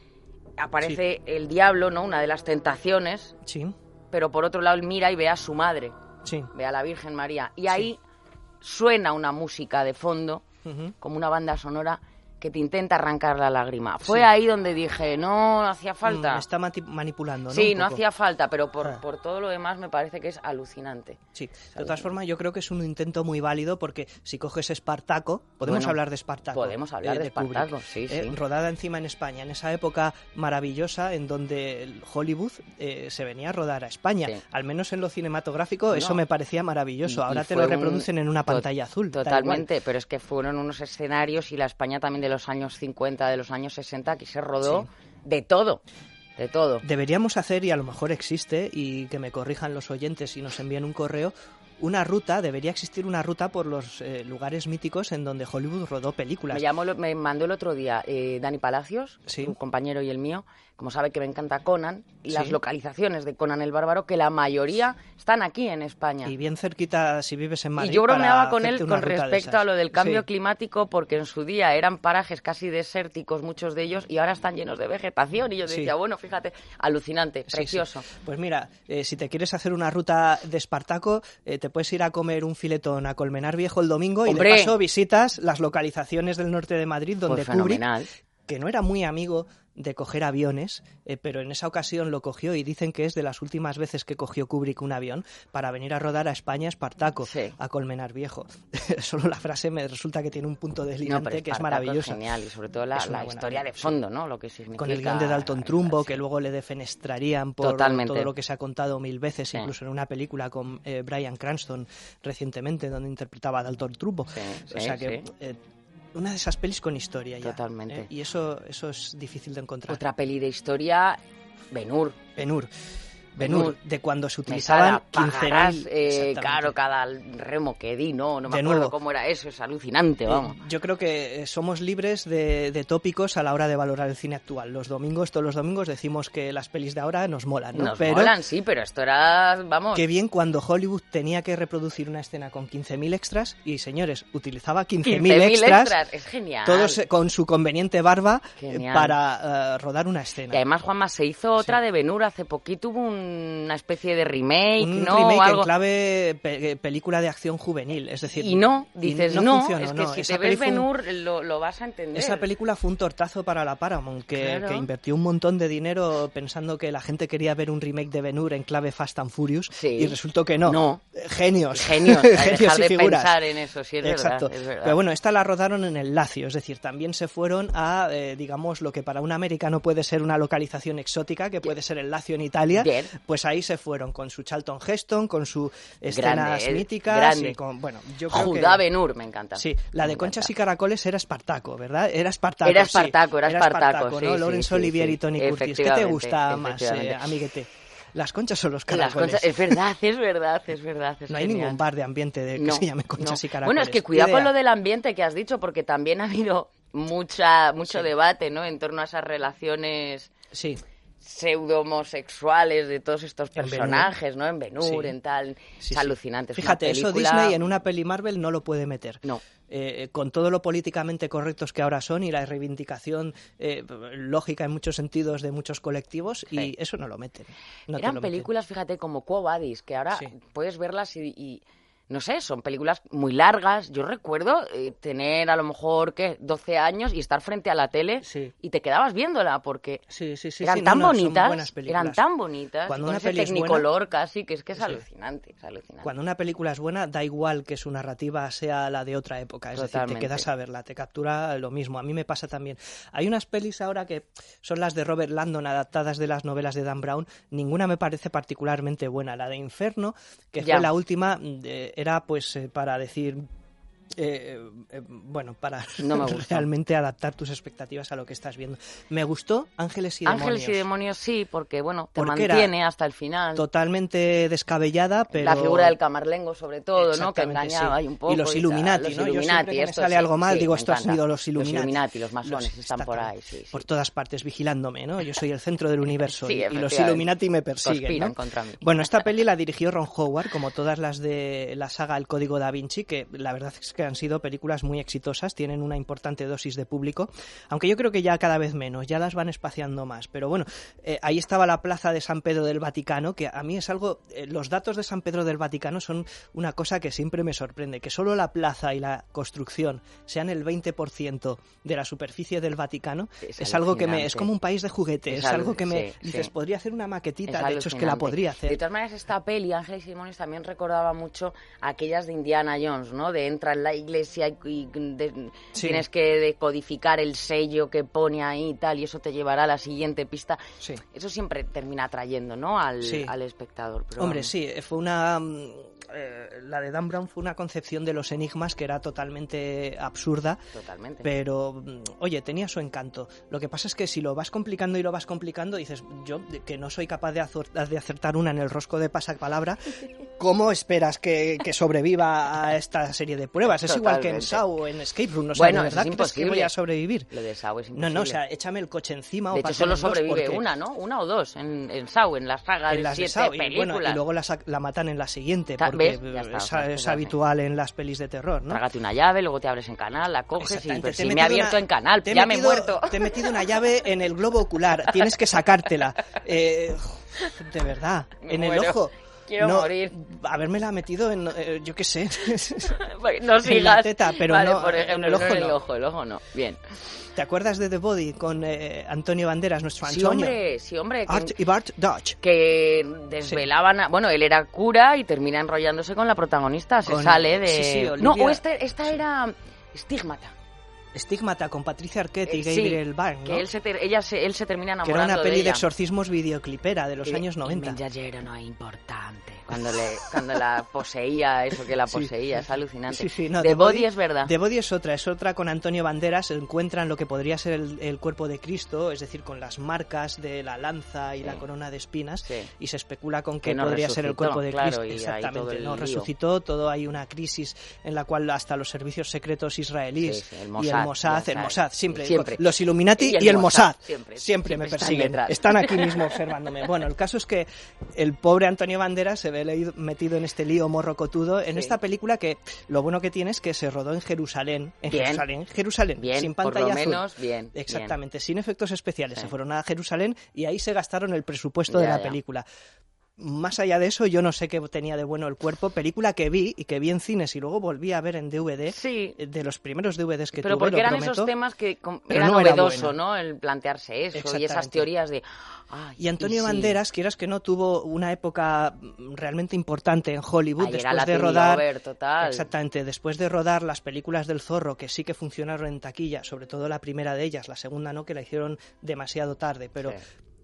aparece el diablo, ¿no?, una de las tentaciones, Sí, pero por otro lado él mira y ve a su madre, sí. ve a la Virgen María, y ahí suena una música de fondo, Ujú. como una banda sonora que te intenta arrancar la lágrima. Fue Sí. ahí donde dije, no, no hacía falta. Mm, Me está mati- manipulando, ¿no? Sí, Un no poco. hacía falta, pero por, Ah. por todo lo demás me parece que es alucinante. Sí, de todas formas yo creo que es un intento muy válido porque si coges Espartaco, podemos Bueno, hablar de Espartaco. podemos hablar de Kubrick, Espartaco, sí, eh, sí. rodada encima en España, en esa época maravillosa en donde el Hollywood eh, se venía a rodar a España. Sí. Al menos en lo cinematográfico No. eso me parecía maravilloso. Y- Ahora y te fue lo un- reproducen en una to- pantalla azul. da Totalmente, igual. pero es que fueron unos escenarios y la España también de los años cincuenta, de los años sesenta, aquí se rodó Sí. de todo, de todo. Deberíamos hacer, y a lo mejor existe, y que me corrijan los oyentes y nos envíen un correo, una ruta, debería existir una ruta por los eh, lugares míticos en donde Hollywood rodó películas. Me, llamó, lo- me mandó el otro día eh, Dani Palacios, Sí. un compañero y el mío, como sabe que me encanta Conan, y Sí. las localizaciones de Conan el Bárbaro, que la mayoría están aquí en España. Y bien cerquita si vives en Madrid. Y yo bromeaba para con él hacerte una con ruta de respecto esas. a lo del cambio Sí. climático, porque en su día eran parajes casi desérticos muchos de ellos y ahora están llenos de vegetación. Y yo Sí. decía, bueno, fíjate, alucinante, Sí, precioso. sí. Pues mira, eh, si te quieres hacer una ruta de Espartaco, eh, te puedes ir a comer un filetón a Colmenar Viejo el domingo y ¡Hombre! de paso visitas las localizaciones del norte de Madrid donde Pues Kubrick, fenomenal. que no era muy amigo de coger aviones, eh, pero en esa ocasión lo cogió y dicen que es de las últimas veces que cogió Kubrick un avión para venir a rodar a España Espartaco, Sí. a Colmenar Viejo. Solo la frase me resulta que tiene un punto No, delirante pero que es Espartaco maravillosa. genial y sobre todo la, Es una la buena historia peli, de fondo, ¿no? Lo que significa. Con el guión de Dalton Trumbo, que luego le defenestrarían por Totalmente. todo lo que se ha contado mil veces, Sí. incluso en una película con eh, Bryan Cranston recientemente, donde interpretaba a Dalton Trumbo. Sí, o sí, sea que sí. eh, una de esas pelis con historia ya. Totalmente. ¿eh? Y eso, eso es difícil de encontrar. Otra peli de historia, Ben-Hur. Ben-Hur. Ben-Hur. Ben-Hur, de cuando se Mesara, utilizaban quince pagarás, mil... eh, claro, cada remo que di, no, no me De acuerdo nuevo. cómo era eso, es alucinante, vamos. Eh, Yo creo que eh, somos libres de, de tópicos a la hora de valorar el cine actual. Los domingos, todos los domingos decimos que las pelis de ahora nos molan, ¿no? Nos Pero molan, sí, pero esto era, vamos... qué bien cuando Hollywood tenía que reproducir una escena con quince mil extras y, señores, utilizaba quince mil extras, extras, es genial. todos eh, con su conveniente barba eh, Genial. para eh, rodar una Y escena. además, Juanma, se hizo otra Sí. de Ben-Hur hace poquito, hubo una especie de remake, Un ¿no? remake O algo. en clave pe- película de acción juvenil, es decir... Y no, y dices, no, no, funcionó, es que no. si Esa te peli ves fue un- Ben-Hur lo, lo vas a entender. Esa película fue un tortazo para la Paramount, que, Claro. que invirtió un montón de dinero pensando que la gente quería ver un remake de Ben-Hur en clave Fast and Furious, Sí. y resultó que no. No. Eh, Genios. Genios, Genios dejar y de figuras. pensar en eso, sí, es Exacto. verdad, es verdad. Pero bueno, esta la rodaron en el Lacio, es decir, también se fueron a, eh, digamos, lo que para un americano puede ser una localización exótica, que puede ser el Lacio en Italia, Bien. Pues ahí se fueron con su Charlton Heston, con sus escenas Grande, míticas. grande. Y con, bueno, yo creo Judá que... Ben-Hur, me encanta. Sí, la de Me Conchas encanta. y Caracoles era Espartaco, ¿verdad? Era Espartaco, Era sí. Espartaco, era Espartaco, sí, ¿no? sí, Laurence sí, Olivier sí. y Tony Curtis. ¿Qué te Efectivamente, gusta más, eh, efectivamente. amiguete? ¿Las conchas o los Las caracoles? conchas, es verdad, es verdad, es verdad. Es no hay genial. ningún bar de ambiente de que No, se llame Conchas no. y Caracoles. Bueno, es que cuidado Idea. con lo del ambiente que has dicho, porque también ha habido mucha mucho Sí. debate, ¿no? En torno a esas relaciones Sí. pseudo-homosexuales de todos estos En Ben-Hur. personajes, ¿no? En Ben-Hur, Sí. en tal. Sí, es sí. alucinante. Es Fíjate, una eso película... Disney en una peli Marvel no lo puede meter. No. Eh, con todo lo políticamente correctos que ahora son y la reivindicación eh, lógica en muchos sentidos de muchos colectivos, Sí. y eso no lo meten. No te Eran lo meten. películas, fíjate, como Quo Vadis, que ahora Sí. puedes verlas y, y, no sé, son películas muy largas. Yo recuerdo eh, tener a lo mejor, ¿qué?, doce años y estar frente a la tele Sí. y te quedabas viéndola porque Sí, sí, sí, eran sí, tan no, no, son bonitas, buenas películas. eran tan bonitas, Cuando con una ese peli es buena- tecnicolor casi, que es que es Sí. alucinante, es alucinante. Cuando una película es buena, da igual que su narrativa sea la de otra época. Es decir, Totalmente. te quedas a verla, te captura lo mismo. A mí me pasa también. Hay unas pelis ahora que son las de Robert Landon, adaptadas de las novelas de Dan Brown. Ninguna me parece particularmente buena. La de Inferno, que Ya. fue la última, eh, era pues eh, para decir... eh, eh, bueno, para No me gusta. realmente adaptar tus expectativas a lo que estás viendo. Me gustó Ángeles y Demonios. Ángeles y Demonios sí, porque bueno, te Porque era mantiene hasta el final. Totalmente descabellada, pero... La figura del camarlengo, sobre todo, ¿no? Que Exactamente, engañaba sí. ahí un poco. Y los tal. Illuminati, Los ¿no? Yo Illuminati, siempre que me esto sale sí, algo mal sí, digo, me esto ha encanta. sido los Illuminati. Los Illuminati, los masones, Los- están está por todo. ahí, sí, sí. Por todas partes, vigilándome, ¿no? Yo soy el centro del universo Sí, y, y los efectivamente. Illuminati me persiguen, Conspiran ¿no? contra mí. Bueno, esta peli la dirigió Ron Howard, como todas las de la saga El Código Da Vinci, que la verdad es que han sido películas muy exitosas, tienen una importante dosis de público, aunque yo creo que ya cada vez menos, ya las van espaciando más. Pero bueno, eh, ahí estaba la plaza de San Pedro del Vaticano, que a mí es algo... eh, los datos de San Pedro del Vaticano son una cosa que siempre me sorprende, que solo la plaza y la construcción sean el veinte por ciento de la superficie del Vaticano, Es es, algo que me... Es alucinante. como un país de juguete, Es es, algo alu- que me... sí, dices, sí. podría hacer una maquetita, Es de hecho es que la alucinante. podría hacer. De todas maneras, esta peli, Ángeles y Demonios, también recordaba mucho aquellas de Indiana Jones, ¿no? De entra en la iglesia y, y de- Sí. tienes que decodificar el sello que pone ahí y tal, y eso te llevará a la siguiente pista. Sí. Eso siempre termina atrayendo, ¿no? Al, Sí. al espectador. Pero Hombre, vamos. sí, fue una... mm, eh, la de Dan Brown fue una concepción de los enigmas que era totalmente absurda, Totalmente. pero mm, oye, tenía su encanto. Lo que pasa es que si lo vas complicando y lo vas complicando, dices, yo de- que no soy capaz de, azor- de acertar una en el rosco de pasapalabra, ¿cómo esperas que, que sobreviva a esta serie de pruebas? Es igual que en Totalmente. Saw o en Escape Room, o sea, Bueno, ¿de eso verdad es crees que voy imposible. a sobrevivir? Lo de Saw es No, imposible. no, o sea, échame el coche encima De o hecho, pártelo solo en dos sobrevive porque- una, ¿no? Una o dos en, en Saw, en la saga en de las de siete Saw, y, películas. bueno, y luego la, sa- la matan en la siguiente, Ta- porque ¿ves? Ya está, es, o sea, es se hace. habitual en las pelis de terror, ¿no? Trágate una llave, luego te abres en canal, la coges y Exactamente, pues, te he sí, me ha metido abierto una- en canal, te he ya me he metido- muerto. Te he metido una llave en el globo ocular, tienes que sacártela. Eh, de verdad, Me en el muero. ojo. Quiero no, morir. Habérmela metido en, eh, yo qué sé, No sigas. en la teta, pero Vale, no, por en ejemplo, el no ojo en el no. ojo, el ojo no. Bien. ¿Te acuerdas de The Body con eh, Antonio Banderas, nuestro Sí, Antonio? hombre, sí, hombre. que- Art y Bart Dodge. que desvelaban, a- bueno, él era cura y termina enrollándose con la protagonista, se Con- sale de... sí, sí, no, Olivia- o este, esta era Estigmata. Estigmata con Patricia Arquette y Eh, sí, Gabriel Byrne, ¿no? que él se, ter- ella se, él se termina Que era enamorando una peli de de ella. exorcismos videoclipera de los Que- años noventa. Il mensaggero no es importante. Cuando, le, cuando la poseía, eso que la Sí. poseía, es alucinante. Sí, sí, no, The Body es verdad. The Body es otra, es otra con Antonio Banderas, encuentran lo que podría ser el, el cuerpo de Cristo, es decir, con las marcas de la lanza y Sí. la corona de espinas, Sí. y se especula con que, Que no podría ser el resucitó, cuerpo de claro, Cristo. y ahí Exactamente, todo el no lío. resucitó, todo hay una crisis en la cual hasta los servicios secretos israelíes Sí, sí, el y el Mossad, Mossad, ya el sabes. Mossad, siempre, Siempre. los Illuminati Y el y el Mossad, Mossad, siempre. siempre, me Siempre están persiguen, detrás. están aquí mismo observándome. Bueno, el caso es que el pobre Antonio Banderas se ve leído- metido en este lío morrocotudo en Sí. esta película que lo bueno que tiene es que se rodó en Jerusalén, en Bien. Jerusalén, Jerusalén, Bien, sin por pantalla lo azul. menos, bien, Exactamente, sin efectos especiales. Sí. Se fueron a Jerusalén y ahí se gastaron el presupuesto de Ya, la ya. película. Más allá de eso, yo no sé qué tenía de bueno el cuerpo. Película que vi y que vi en cines y luego volví a ver en D V D. Sí. De los primeros D V Ds que Pero tuve, porque lo eran prometo. esos temas que com- Pero era no era novedoso, bueno. ¿no? El plantearse eso y esas Exactamente. teorías de... ay, Y Antonio sí. Banderas, quieras que no, tuvo una época mm, realmente importante en Hollywood Ahí era después Latin de rodar. Lover total. Exactamente, después de rodar las películas del Zorro, que sí que funcionaron en taquilla, sobre todo la primera de ellas, la segunda no, que la hicieron demasiado tarde, pero Sí.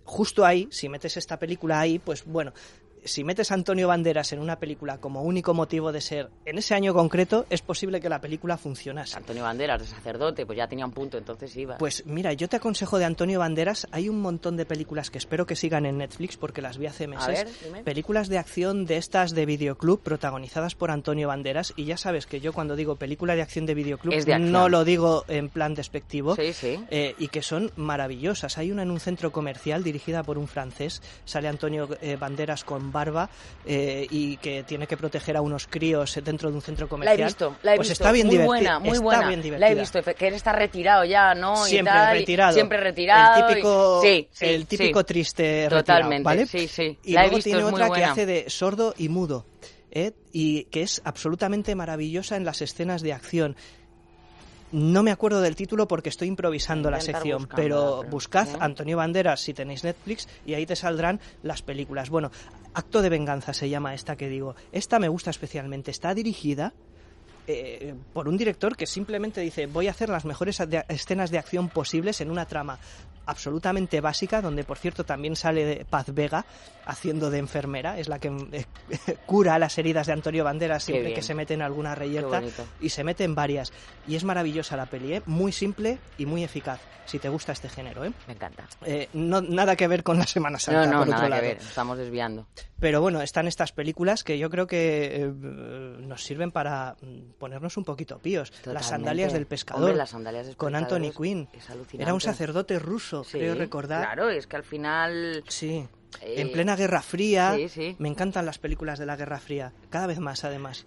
justo ahí, si metes esta película ahí, pues bueno, si metes a Antonio Banderas en una película como único motivo de ser en ese año concreto, es posible que la película funcionase. Antonio Banderas, de sacerdote, pues ya tenía un punto, entonces iba. Pues mira, yo te aconsejo de Antonio Banderas, hay un montón de películas que espero que sigan en Netflix porque las vi hace meses. A ver, dime. Películas de acción de estas de videoclub protagonizadas por Antonio Banderas, y ya sabes que yo cuando digo película de acción de videoclub Es de acción. no lo digo en plan despectivo. Sí, sí. Eh, y que son maravillosas. Hay una en un centro comercial dirigida por un francés, sale Antonio eh, Banderas con barba, eh, y que tiene que proteger a unos críos dentro de un centro comercial. La he visto, la he pues visto. Está bien muy diverti- buena, muy está buena. bien divertida. La he visto, que él está retirado ya, ¿no? Siempre y tal, retirado. Siempre retirado. El típico, y... sí, sí, el típico sí. triste Totalmente, retirado, ¿vale? sí, sí. Y La he luego visto, tiene es muy otra que buena. hace de sordo y mudo, ¿eh? Y que es absolutamente maravillosa en las escenas de acción. No me acuerdo del título porque estoy improvisando la Intentar sección, buscarla, pero pero- buscad ¿sí? Antonio Banderas si tenéis Netflix y ahí te saldrán las películas. Bueno, Acto de Venganza se llama esta que digo. Esta me gusta especialmente. Está dirigida eh, por un director que simplemente dice voy a hacer las mejores de- escenas de acción posibles en una trama absolutamente básica, donde por cierto también sale Paz Vega haciendo de enfermera, es la que eh, cura las heridas de Antonio Banderas siempre bien. que se mete en alguna reyerta, bonito. y se mete en varias, y es maravillosa la peli, ¿eh? Muy simple y muy eficaz, si te gusta este género, ¿eh? Me encanta. Eh, no, nada que ver con la Semana Santa, No, no, por nada otro que lado. ver, estamos desviando. Pero bueno, están estas películas que yo creo que eh, nos sirven para mm, ponernos un poquito píos. Totalmente. Las sandalias del pescador, Hombre, las sandalias del con pescador Anthony es- Quinn. es alucinante. Era un sacerdote ruso, Sí, creo recordar. Claro, es que al final... Sí. Eh, En plena Guerra Fría. sí, sí. Me encantan las películas de la Guerra Fría. Cada vez más, además.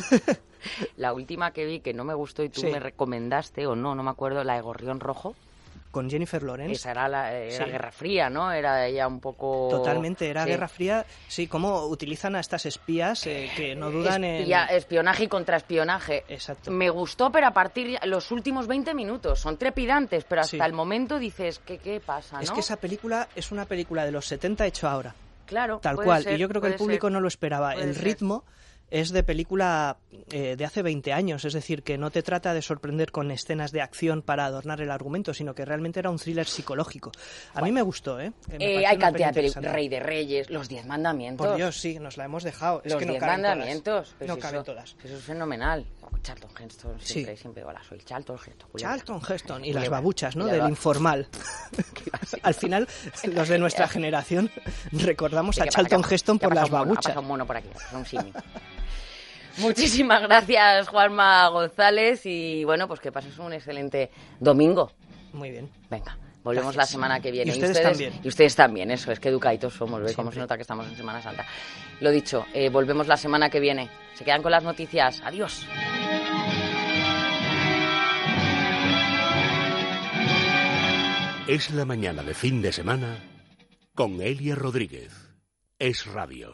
La última que vi que no me gustó y tú Sí. me recomendaste, o no, no me acuerdo, la de Gorrión Rojo. Con Jennifer Lawrence. Esa era la era Sí. Guerra Fría, ¿no? Era ella un poco... Totalmente, era Sí. Guerra Fría. Sí, cómo utilizan a estas espías eh, que no dudan Espía- en... Espionaje y contraespionaje. Exacto. Me gustó, pero a partir de los últimos veinte minutos son trepidantes, pero hasta Sí. el momento dices, ¿qué, qué pasa, no? Es que esa película es una película de los setenta hecho ahora. Claro, Tal puede cual, ser, y yo creo que el puede público ser. no lo esperaba. Puede El ser. ritmo es de película eh, de hace veinte años, es decir, que no te trata de sorprender con escenas de acción para adornar el argumento, sino que realmente era un thriller psicológico. A mí me gustó, ¿eh? Me Eh, pareció hay una cantidad de peli películas. interesante. Rey de Reyes, Los Diez Mandamientos. Por Dios, sí, nos la hemos dejado. Es Los que no Diez caben Mandamientos. todas. Pues No eso- caben todas. Eso es fenomenal. Charlton Heston, siempre, Sí. siempre, hola, soy Charlton Heston. culebra. Charlton Heston y Culebra. las babuchas, ¿no? Y la Del ba- informal. Al final, los de nuestra generación recordamos Sí, a ¿qué pasa? Charlton ¿Qué- Heston qué ha por las pasado un mono? Ha babuchas. pasado un mono por aquí, ha pasado un simio. Muchísimas gracias, Juanma González, y bueno, pues que pases un excelente domingo. Muy bien. Venga, volvemos Gracias. la semana que viene. Y ustedes también. Y ustedes también, eso, es que educaditos somos, ¿ve? Cómo Siempre. se nota que estamos en Semana Santa. Lo dicho, eh, volvemos la semana que viene. Se quedan con las noticias. Adiós. Es la mañana de fin de semana con Elia Rodríguez. Es Radio.